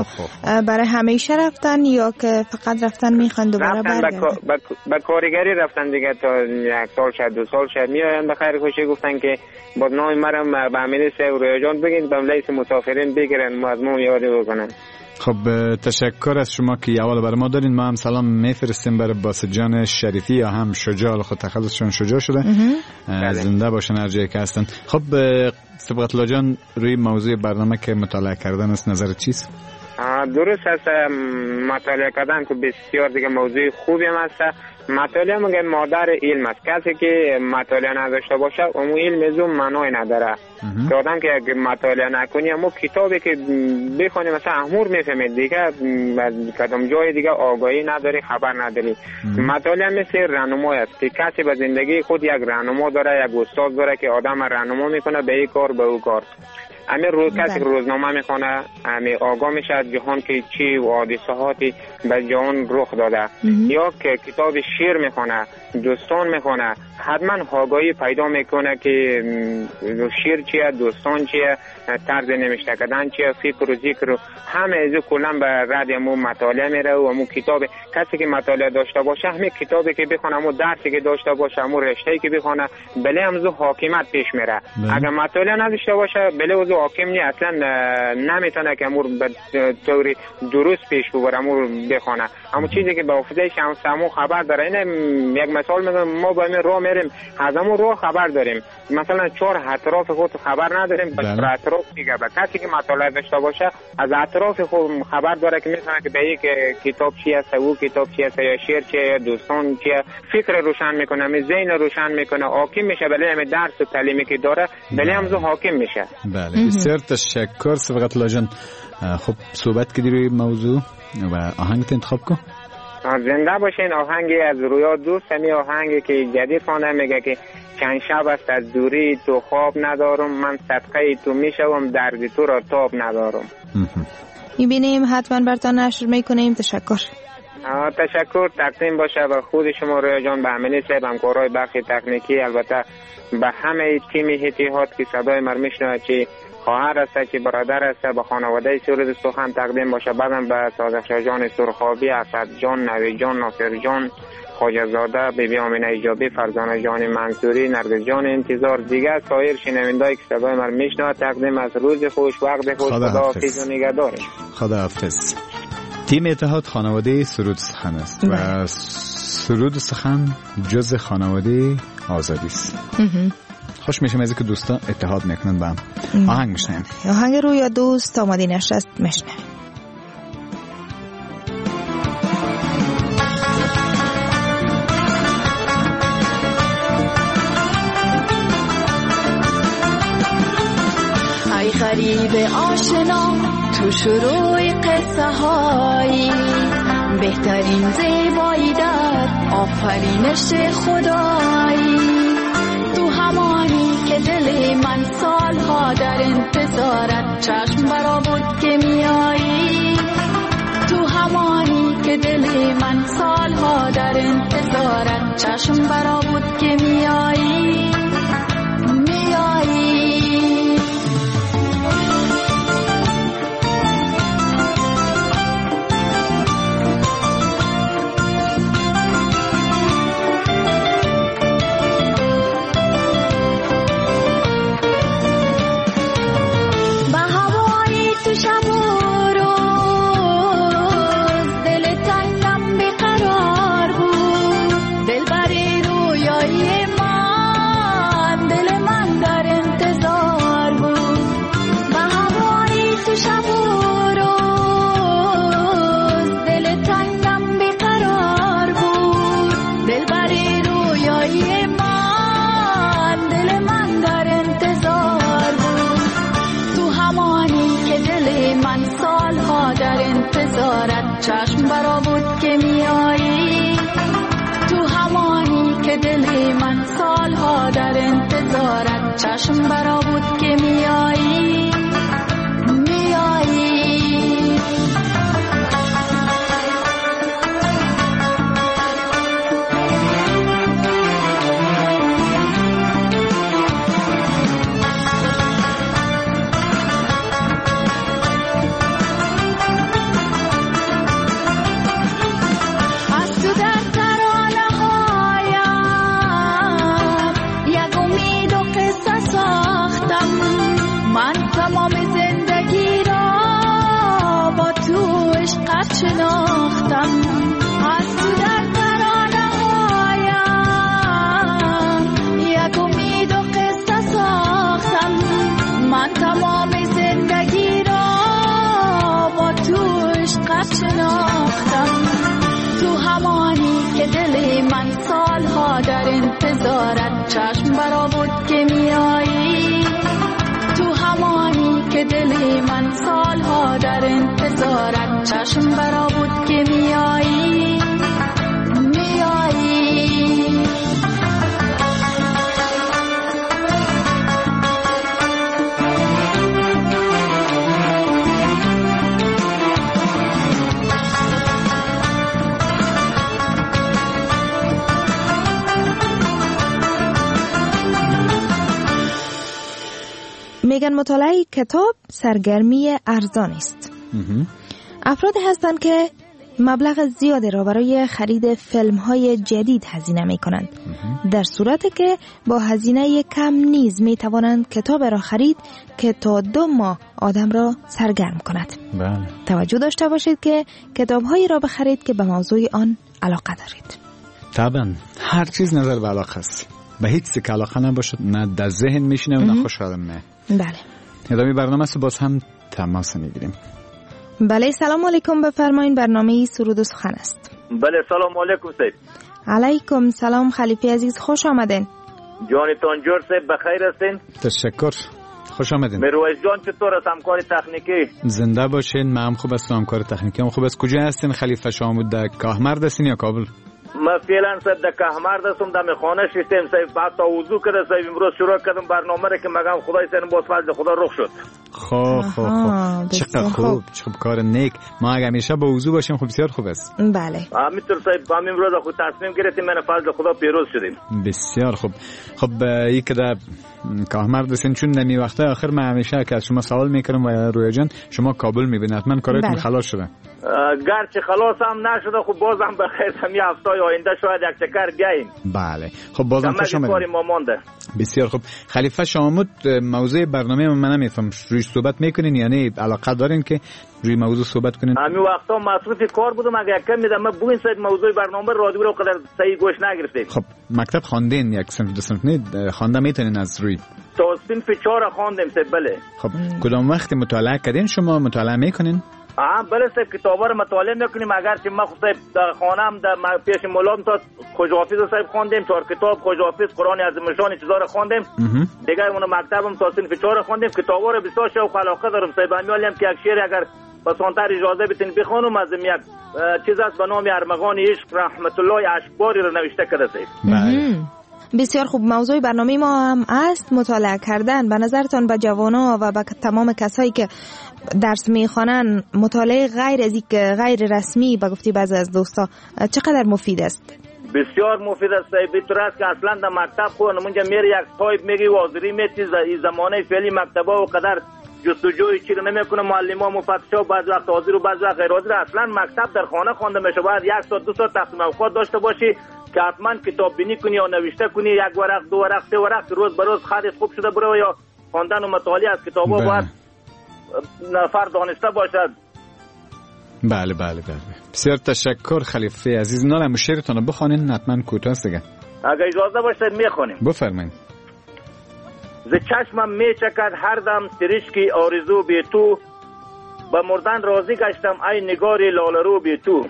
برای همیشه رفتن یا که فقط رفتن میخوان دوباره برگردن؟ به کارگری رفتن دیگه، تا 1 سال شد 2 سال شد میاین. به خیر خوشی گفتن که با نام مرم به امیر سیو رویا جان بگین به لیست مسافرین بگیرن، مضمون یاد بکنن. خب تشکر از شما که اول برای ما دارین. ما هم سلام میفرستیم برای باسی جان شریفی، یا هم شجاع، خود تخلصشون شجاع شده. زنده باشن هر جایی که هستن. خب صبغت الله جان، روی موضوع برنامه که مطالعه کردن است نظر چیست؟ درست است، مطالعه کردن که بسیار دیگه موضوع خوبی هم است. مطالعه میگه مادر علم است. کسی که مطالعه نداشته باشه اون علم زوم معنی نداره. که آدم که اگه مطالعه نکنی، اما کتابی که بخونی مثلا امور میفهمید دیگه، کدام جای دیگه آگاهی نداری، خبر نداری. مطالعه مثل راهنمای است که کسی به زندگی خود یک راهنما داره، یک استاد داره که آدم راهنما میکنه به این کار به اون کار. همه کسی که روزنامه میخونه همه آگاه میشه از جهان که چی و حادثاتی به جهان رخ داده. یا که کتاب شعر میخونه، دوستان میخونه، حتما آگاهی پیدا میکنه که شعر چیه، دوستان چیه، طرز نوشته کردن چیه، فکر و ذکر و همه از کلا به رد امو مطالعه میره. و امو کتاب کسی که مطالعه داشته باشه، همه کتابی که بخونه، امو درسی که داشته باشه، امو رشته‌ای که بخونه، بله امزو حاکمیت پیش میره. اگر مطالعه نداشته باشه بله او حاکم نی، اصلا نمیتونه که امور به طوری درست پیش ببره، امور بخونه. اما چیزی که به حافظه شمو خبر داره، اینه یک مثال میگم، ما با این راه میریم، از امور راه خبر داریم، مثلا 4 اطراف خود خبر نداریم، بس اطراف دیگه. به کسی که مطالعه داشته باشه از اطراف خود خبر داره که میتونه که به یک کتاب چی است، او کتاب چی است، یا شعر چی، یا دوستان چی، فکر روشن میکنه، می ذهن روشن میکنه، حاکم میشه. بله همین درس و تعلیمی که داره بله همزو حاکم میشه. بله بسیار تشکر صبغت الله جان. خب صحبت کردی روی موضوع و آهنگ انتخاب کن. زنده باشین. آهنگی از رویا دوست، همی آهنگی که جدید خوانده، میگه که چند شب است از دوری تو خواب ندارم، من صدقه تو میشوم درد تو را تاب ندارم. میبینیم حتما برتان نشر میکنیم. تشکر. تشکر تقدیم باشه و خود شما رویا جان، به امینی صاحب، همکارای بخش تکنیکی، البته به همه تیم اتحاد که صدای من میشنوه، چه خواهر است چه برادر است، به خانواده سرود سخن تقدیم باشه. بعدم به صادق جان سرخابی، اسد جان، نوی جان، ناصر جان، خواجه زاده، بیبی آمینه ایجابی، فرزانه جان منصوری، نرگس جان انتظار، دیگر سایر شنوندهایی که صدای من میشنوه تقدیم از روز خوش، وقت خوش، خداحافظ و نگهدار. خداحافظ. تیم اتحاد خانواده سرود سخن است و سرود سخن جز خانواده آزادی است. خوش میشم از که دوستان اتحاد میکنن با هم. آهنگ میشنیم. آهنگ رویا دوست آماده نشست میشنیم. ای غریب آشنا تو شروع قصه هایی، بهترین زیبایی در آفرینش خدایی، تو همانی که دل من سالها در انتظارت چشم برا بود که میایی، تو همانی که دل من سالها در انتظارت چشم برا بود که میایی. به هوا من تمام زندگی را با تو عشقت شناختم از تو در ترانه هایم یک امید و قصه ساختم من تمام زندگی را با تو عشقت شناختم تو همانی که دل من سالها در انتظارت چشم برا بود که میایی تو همانی که دل من سالها در انتظارت چشم برا بود که میایی میگن مطالعه کتاب سرگرمی ارزانی است. افرادی هستند که مبلغ زیادی را برای خرید فیلم‌های جدید هزینه می‌کنند. در صورتی که با هزینه کم نیز می‌توانند کتاب را خرید که تا 2 ماه آدم را سرگرم کند. بله. توجه داشته باشید که کتاب‌هایی را بخرید که به موضوع آن علاقه دارید. طبعا هر چیز نظر به علاقه است. به هیچ چیز که علاقه نباشد نه در ذهن میشینه و نه خوشحال نه. بله. ادامه برنامه است، باز هم تماس میگیریم. بله سلام علیکم، بفرمایید. برنامه سرود و سخن است. بله سلام علیکم سید. علیکم سلام خلیفه عزیز، خوش آمدین. جانتان جور سید بخیر هستین؟ تشکر، خوش آمدین. مرویس جان چطور است؟ همکار تکنیکی زنده باشین. من هم خوب هستم، همکار تکنیکی هم خوب است. کجا هستین خلیفه شامود؟ در کاهمرد هستین یا کابل؟ ما فعلا سید در کاهمرد هستم، در خانه شستم سید. بعد تا وضو کرده سید امروز شروع کردم برنامه را که مگم خدای سین باز فضل خدا رخ شد. خوب چقدر خوب، چقدر کار نیک. ما اگه همیشه با وضو باشیم خب بسیار خوب است. بله همینطور سید. ما امروز خود تصمیم گرفتیم من فضل خدا پیروز شدیم. بسیار خوب. خب یک در کاهمرد هستین، چون نمی وقته آخر من همیشه که از شما سوال میکنم و رویا جان شما کابل میبینید حتما کارتون خلاص شده. گرچه خلاص هم نشده خب بازم بخیر همین هفته آینده شاید یک چکر بیاییم. بله خب بازم خوش آمدید. بسیار خوب. خلیفه شامود، موضوع برنامه من نمیفهم روی صحبت میکنین یعنی علاقه دارین که روی موضوع صحبت کنین؟ همین وقتا مصروف کار بودم، اگه کم میدم من بگین سید موضوع برنامه رادیو رو قدر صحیح گوش نگرفتید. خب مکتب خواندین؟ یک صنف دو صنف نه خوانده میتونین از روی؟ تا صنف 4 خواندم سید. بله. خب کدام وقت مطالعه کردین؟ شما مطالعه میکنین؟ بله سید کتابا رو مطالعه میکنیم، اگر که من خود در خانم در پیش مولام تا خواجه حافظ صاحب خواندیم 4 کتاب، خواجه حافظ قرآن عظیم‌شان چیزا رو خواندیم. دیگه اون مکتبم تا صنف 4 خواندیم. کتابا رو بسیار شوق علاقه دارم سید. امیالم که یک شعر اگر بسانتر اجازه بدین بخونم از یک چیز است به نام ارمغان عشق رحمت الله اشکباری رو نوشته کرده سید. بله. بسیار خوب. موضوع برنامه ما هم است مطالعه کردن. به نظرتان به جوانا و به تمام کسایی که درس میخوانن مطالعه غیر رسمی به گفته بعضی از دوستا چقدر مفید است؟ بسیار مفید است. بیتر است که اصلا در مکتب خود نمونجا میری یک تایپ میگی وازری میتی زمانه فعلی مکتبا و قدر جستجوی چی رو نمیکنه. معلم ها مفتشا بعض وقت حاضر و بعض وقت غیر حاضر. اصلا مکتب در خانه خوانده میشه. باید 1 ساعت 2 ساعت تقسیم اوقات داشته باشی که حتما کتاب بینی کنی یا نوشته کنی. 1 ورق 2 ورق 3 ورق روز به روز خطت خوب شده بره یا خواندن و مطالعه از کتابا باید نفر دانسته باشد. بله بسیار تشکر خلیفه عزیز. نالم شعرتون رو بخوانین حتما کوتاه است دیگه. اگه اجازه باشه میخونیم. بفرمایید. ز چشمم میچکد هر دم سرشکی آرزو بی تو، به مردن راضی گشتم ای نگار لاله‌رو بی تو.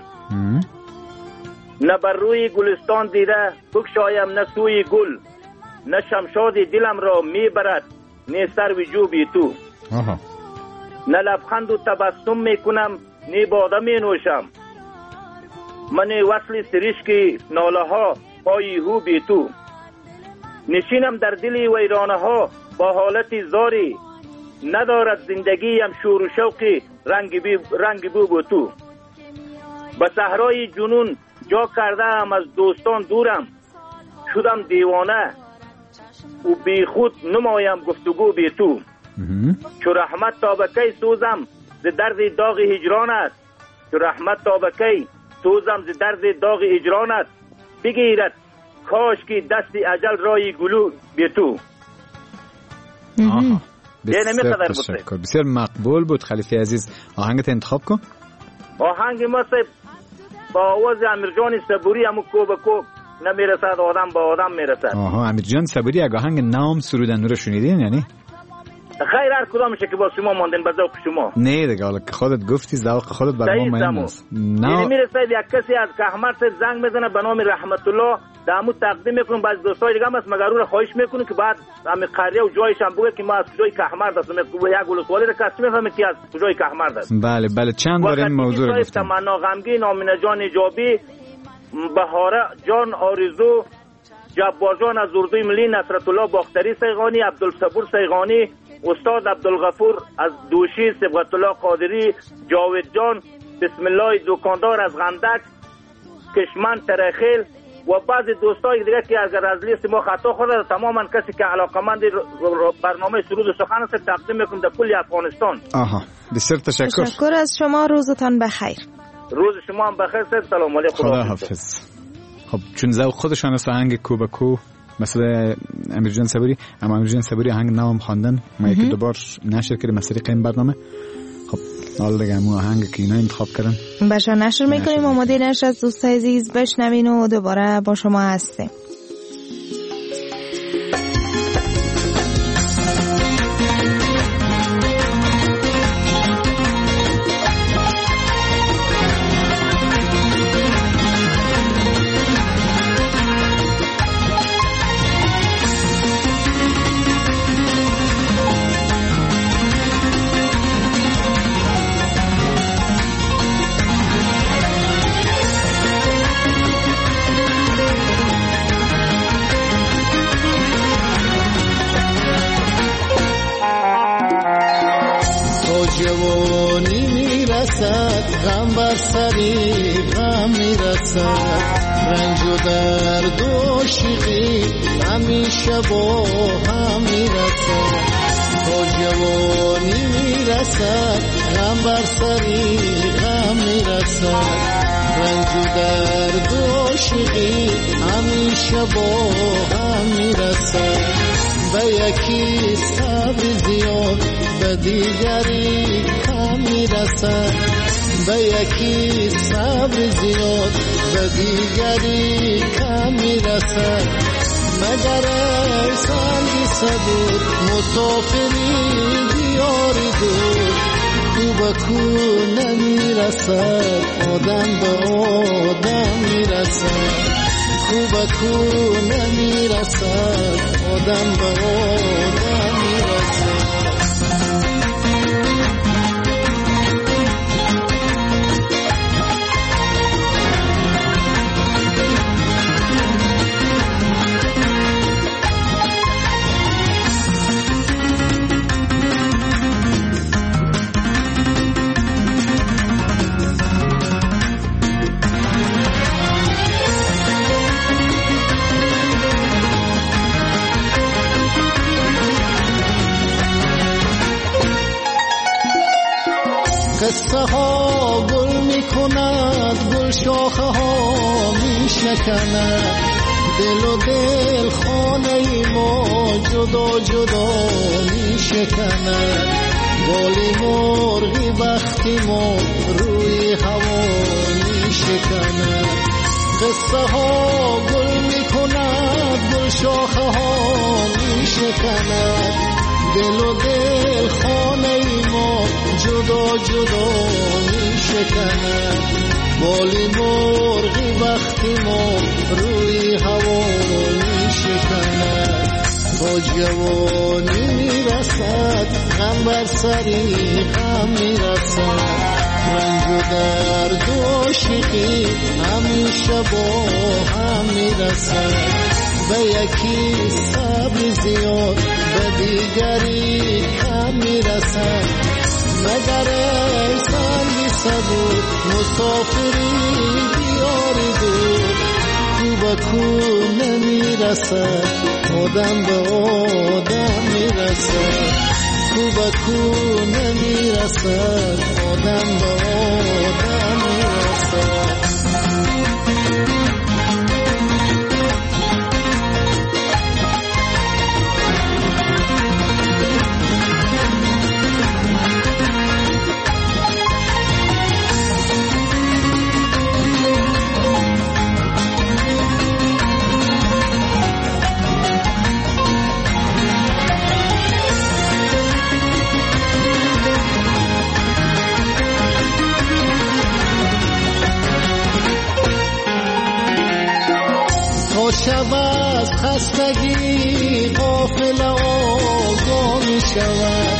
نه بر روی گلستان دیده بگشایم نه سوی گل، نه شمشاد دلم را میبرد نه سروی جو بی تو. نه لبخند و تبسم میکنم نه باده می نوشم، من وصل سرشکی ناله ها پای هو بی تو. نشینم در دل ویرانه ها با حالت زاری، ندارد زندگیم شور و شوقی رنگ بو تو. به صحرای جنون جا کردم از دوستان دورم، شدم دیوانه و بی خود نمایم گفتگو بی تو. چو رحمت تا به کی سوزم ز درد داغ هجرانت، چو رحمت تا به کی سوزم ز درد داغ هجرانت، بگیرد کاش که دست اجل رای گلو بی تو. یعنی میقدر بود. بسیار مقبول بود. خلیفه عزیز آهنگت انتخاب کن. آهنگ ما با آواز امیرجان صبوری همو کو به کو نمیرسد، آدم با آدم میرسد. آها، امیرجان صبوری اگه آهنگ نام سرودن رو شنیدین یعنی؟ خیر هر کدامشه که با شما ماندن به ذوق شما. نه دیگه حالا خودت گفتی ذوق خودت برای ما مهم است. یعنی میرسه یک کسی از کهمر سے زنگ میزنه به نام رحمت الله دامو تقدیم میکنم، بعضی دوستای دیگه هم از مگر رو خواهش میکنه که بعد همین قریه و جایش هم بگه که ما از کجای کهمر هستم، یک ولسوالی رو کسی میفهمه که از کجای کهمر هست. بله چند بار این موضوع رو گفتم. تمنا غمگین، آمینه جان ایجابی، بهاره جان آرزو، جبار جان از اردوی ملی، نصرت الله باختری سیغانی، عبدالصبور سیغانی، استاد عبدالغفور از دوشی، صبغت الله قادری، جاوید جان، بسم الله دکاندار از غندک، کشمن ترخیل و بعضی دوستای دیگه که اگر از لیست ما خطا خورده، تماما کسی که علاقمند برنامه سرود و سخن است تقدیم میکنم در کل افغانستان. آها، بسیار تشکر از شما. روزتان بخیر. روز شما هم بخیر. سلام علیکم. خدا حافظ. خب چون ذوق خودشان است آهنگ کو به کو مثلا امیرجان صبوری، اما امیرجان صبوری آهنگ نام خواندن ما یکی دوبار نشر کردیم از طریق این برنامه. خب حالا دیگه همون آهنگ که اینا انتخاب کردن باشا نشر میکنیم. آماده نشر از دوستای عزیز بشنوین و دوباره با شما هستیم. جوانی میرسد، غم بر سری غم میرسد، رنج و درد و شیقی همیشه با هم میرسد. تا جوانی میرسد، غم بر سری غم میرسد، رنج و درد و شیقی همیشه با هم میرسد. به یکی صبر زیاد به دیگری کم میرسد، به یکی صبر زیاد به دیگری کم میرسد. مگر ای سنگی صبور مسافری دیاری دور، کو به کو نمیرسد آدم به آدم میرسد، کو به کو نمیرسد آدم به آدم میرسد. قصه ها گل می کند، گل شاخه ها می شکند، دل و دل خانه ما جدا جدا می شکند. بالی مرغی بختی ما روی هوا می شکند. قصه ها گل می کند، گل شاخه ها می شکند، دل و دل خانه ما جدا جدا می شکند. بالی مرغی وقتی ما روی هوا می شکند. با جوانی می رسد، غم بر سری غم می رسد، رنج و درد و شیقی همیشه با هم می رسد. به یکی صبر زیاد به دیگری کم میرسد. مگر ای سنگی صبور مسافری دیاری دور، کو به کو نمیرسد آدم به آدم میرسد، کو به کو نمیرسد آدم به آدم میرسد. شب از خستگی غافل آگاه می شود،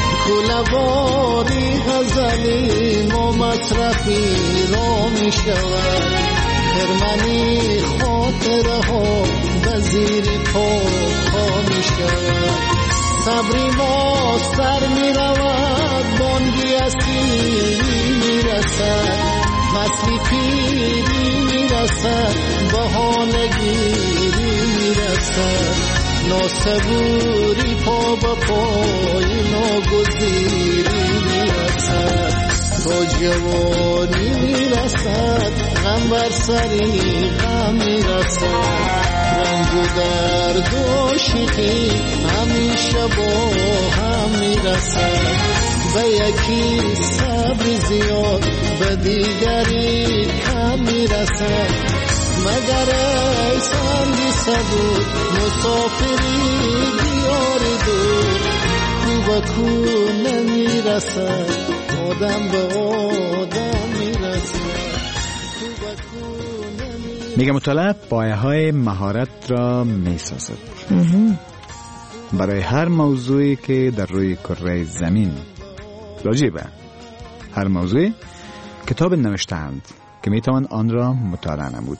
کله‌واری غزلی ما مطرفی را می شود، خرمنی خاطره ها به زیر پا می شود، صبری ما سر می رود، بانگی اسیری می رسد، مسلی پیری می رسد، بهانگیری می رسد، ناسبوری پا با پای ناگزیری می رسد، تا جوانی می رسد، غم بر سری غم می رسد، رنج و درد و شیخی همیشه با هم می رسد، به یکی صبر زیاد به دیگری کم می رسد، مگر ای سنگی صبور مسافری دیار دور، کو به کو نمی رسد، آدم به آدم می رسد، کو به کو نمی. میگه مطالعه پایه های مهارت را می سازد. برای هر موضوعی که در روی کره زمین راجع به هر موضوعی کتاب نوشته‌اند که میتوان آن را مطالعه نمود.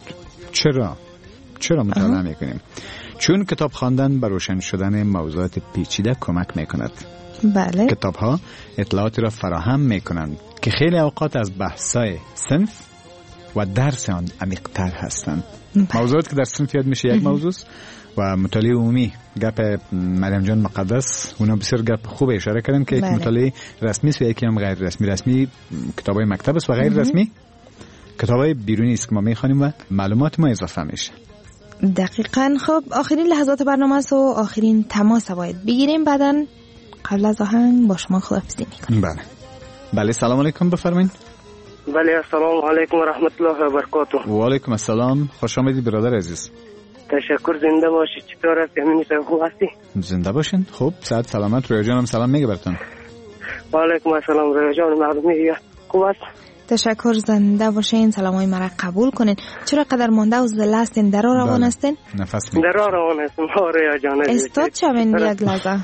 چرا مطالعه میکنیم؟ چون کتاب خواندن بر روشن شدن موضوعات پیچیده کمک میکند. بله. کتاب ها اطلاعاتی را فراهم میکنند که خیلی اوقات از بحثای صنف و درس آن عمیق‌تر هستند. موضوعاتی که در صنف یاد میشه یک موضوع و مطالعه عمومی گپ مریم جان مقدس اونا بسیار گپ خوب اشاره کردن که یک مطالعه رسمی است و یکی هم غیر رسمی. رسمی کتابای مکتب است و غیر رسمی کتابای بیرونی است که ما میخوانیم و معلومات ما اضافه میشه. دقیقاً. خب آخرین لحظات برنامه است و آخرین تماس باید بگیریم، بعداً قبل از آهنگ با شما خداحافظی میکنم. بله سلام علیکم بفرمایید. بله السلام علیکم و رحمت الله و برکاته. و علیکم السلام، خوش آمدید برادر عزیز. تشکر، زنده باشید. چطور هستی؟ امین صاحب خوب هستی؟ زنده باشین. خوب صحت سلامت. رویا جانم سلام میگه براتون. و علیکم السلام رویا جان، مردم میگه خوب است. تشکر، زنده باشین. سلامای مرا قبول کنین. چرا قدر مانده و زله هستین؟ در راه روان هستین؟ نفس در راه روان هستم رویا جان. استاد شوین یک لحظه.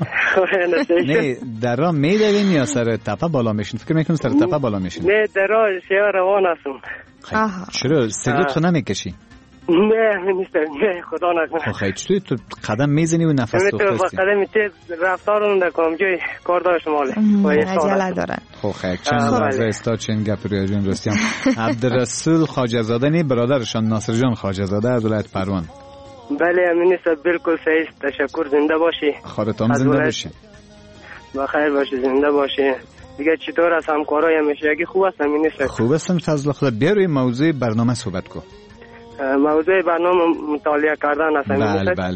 نه در راه میدوین یا سر تپه بالا میشین؟ فکر میکنم سر تپه بالا میشین. نه در راه شیوه روان هستم. چرا سیگارت خو نمیکشی؟ نه نیست، نه خدا نکنه. خیلی چطوری تو قدم میزنی و نفس تو خستی؟ قدم تیز رفتارون در کنم جای کار داشت ماله عجله دارن. خیلی چند لحظه استاد چند گپ رویا جان رستیم. عبدالرسول خواجه زاده نی برادرشان ناصر جان خواجه زاده از ولایت پروان. بله امین صاحب بالکل صحیح. تشکر، زنده باشی. خودتون زنده باشی. بخیر باشی، زنده باشی. دیگه چطور از همکارای همیشگی خوب هستن امین صاحب؟ خوب هستن فضل خدا. بیا روی موضوع برنامه صحبت کن. موضوع برنامه مطالعه کردن است. بله.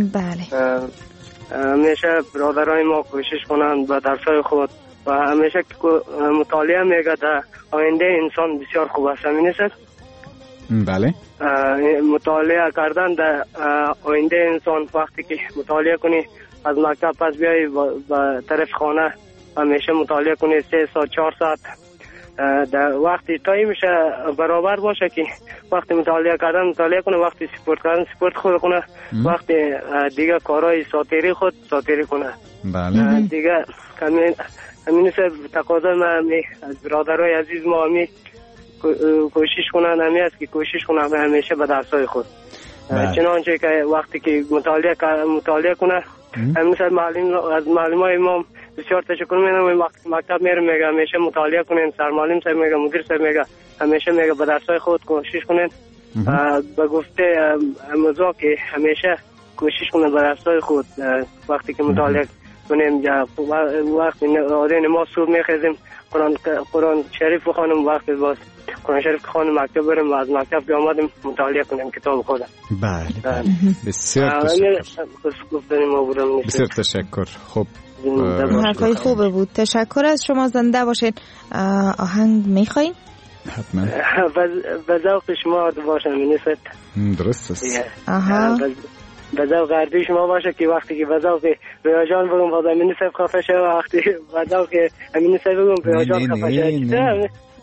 همیشه برادرای ما کوشش کنند به درسای خود و همیشه مطالعه میگه در آینده انسان بسیار خوب است. امین صاحب بله. مطالعه کردن در آینده انسان، وقتی که مطالعه کنی از مکتب پس بیایی به طرف خانه همیشه مطالعه کنی 3 ساعت 4 ساعت در وقتی تایمش برابر باشه که وقتی مطالعه کردن مطالعه کنه، وقتی سپورت کردن سپورت خود کنه، وقتی دیگه کارهای ساتیری خود ساتیری کنه. بله. دیگه همین تقاضا من از برادرای عزیز ما همی کوشش کنن، همی است که کوشش کنن همیشه به درسای خود. چنانچه که وقتی که مطالعه کنه همین از معلمای ما بسیار تشکر میکنم. مکتب میرم میگه همیشه مطالعه کنین، سرمعلم صاحب میگه، مدیر صاحب میگه همیشه میگه به درسای خود کوشش کنین. به گفته امضا که همیشه کوشش کنین به درسای خود. وقتی که مطالعه کنیم وقتی نماز صبح میخیزیم قرآن شریف بخوانیم، وقتی باز قرآن شریف خانم مکتب بریم و از مکتب که آمدیم مطالعه کنیم کتاب خودم. بله. بسیار تشکر. بسیار تشکر. خب حرفای خوبه بود. تشکر از شما. زنده باشید. آهنگ میخواین؟ حتما. به ذوق شما باشه مینیست. درست است. به ذوق غربی شما باشه که وقتی که به ذوق رویا جان بگم باز مینیست خفه شه، وقتی به ذوق مینیست بگم رویا جان خفه شه.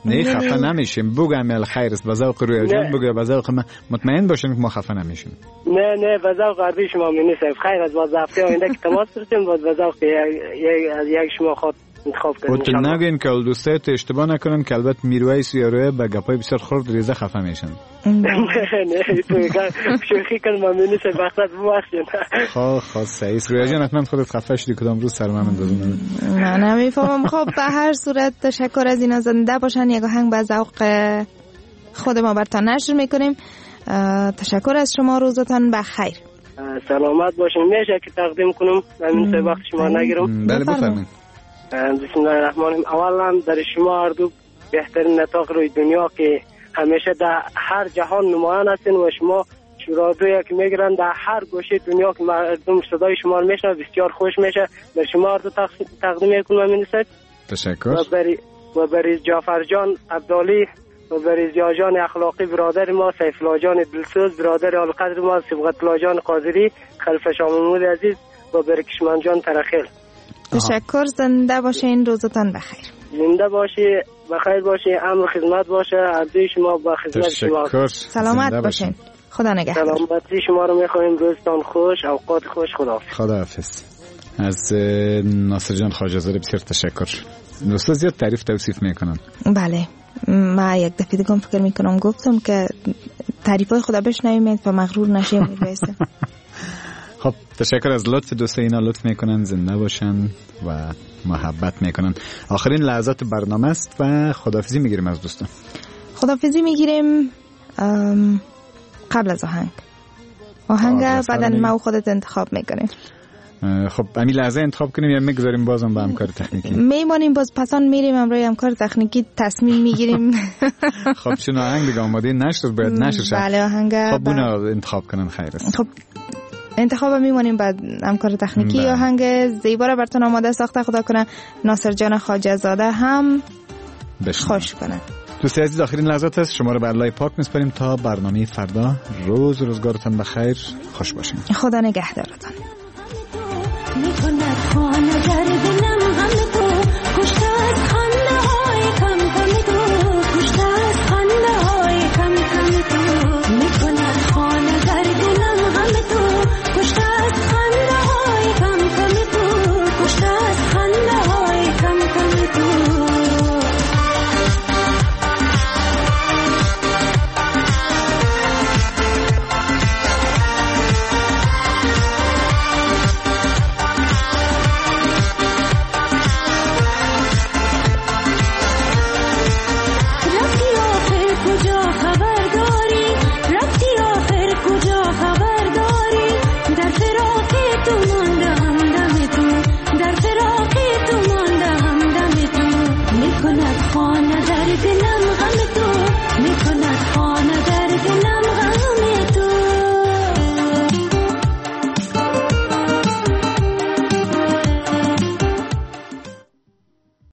نه خفه نمیشیم. بگم الخیر است، به ذوق رویا جان بگو، به ذوق من مطمئن باشین که ما خفه نمیشیم. نه به ذوق غربی شما مینی صاحب. خیر از باز هفته آینده که تماس بگیریم، باز به ذوق یک شما خود انتخاب کنیم. خودتون نگین که دوستایت اشتباه نکنن که البته میرویس یاروی به گپای بسیار خرد ریزه خفه میشن. نه تو شوخی کنم مینی صاحب، وقت ببخشید. خب صحیح رویا جان، حتما خودت خفه شدی کدام روز سر من اندازون. نه نمیفهمم. خب به هر صورت تشکر از اینا، زنده باشن. یک آهنگ به ذوق خود ما براتون نشر میکنیم. تشکر از شما، روزتان بخیر. سلامت باشین. میشه که تقدیم کنم من سه وقت شما نگیرم؟ بله بفرمایید. بسم الله الرحمن الرحیم. اولا در شما هر دو بهترین نطاق روی دنیا که همیشه در هر جهان نمایان هستین و شما شورادویی که میگیرن در هر گوشه دنیا که مردم صدای شما رو میشنوه بسیار خوش میشه. در شما هر دو تقدیم میکنم من نیست. تشکر. و بری جعفر جان عبدالی و بری زیا جان اخلاقی برادر ما، سیف الله جان دلسوز برادر القدر ما، صبغت الله جان قادری، خلیفه شاه محمود عزیز و بری کشمن جان ترخیل. تشکر. زنده باشین، روزتان بخیر. زنده باشی، بخیر باشی، امر خدمت باشه. عبدی شما با خدمت شما. تشکر. سلامت باشین. خدا نگهدار. سلامتی شما رو میخوایم. روزتان خوش، اوقات خوش. خداحافظ. از ناصر جان خواجه‌زاده بسیار تشکر. دوستا زیاد تعریف توصیف میکنن. بله، ما یک دفعه دیگه فکر میکنم گفتم که تعریفای خدا بشنویم و مغرور نشیم. میرسه. خب تشکر از لطف دوستا، اینا لطف میکنن، زنده باشن و محبت میکنن. آخرین لحظات برنامه است و خداحافظی میگیریم از دوستان. خداحافظی میگیریم قبل از آهنگ بعداً ما خودت انتخاب میکنیم. خب همین لحظه انتخاب کنیم یا میگذاریم بازم به همکار تکنیکی؟ میمانیم باز پسان میریم امروی همکار تکنیکی تصمیم میگیریم. خب چون آهنگ دیگه آماده نشد باید نشد. بله آهنگ. خب اونا انتخاب کنن خیر است. خب انتخاب میمونیم بعد همکار تکنیکی آهنگ زیبا را براتون آماده ساخته. خدا کنه ناصر جان خواجه‌زاده هم خوش کنه. دوستی عزیز آخرین لحظات است، شما رو به الله پاک میسپاریم تا برنامه فردا. روزگارتان بخیر، خوش باشین. خدا نگهدارتان. میکند خانه در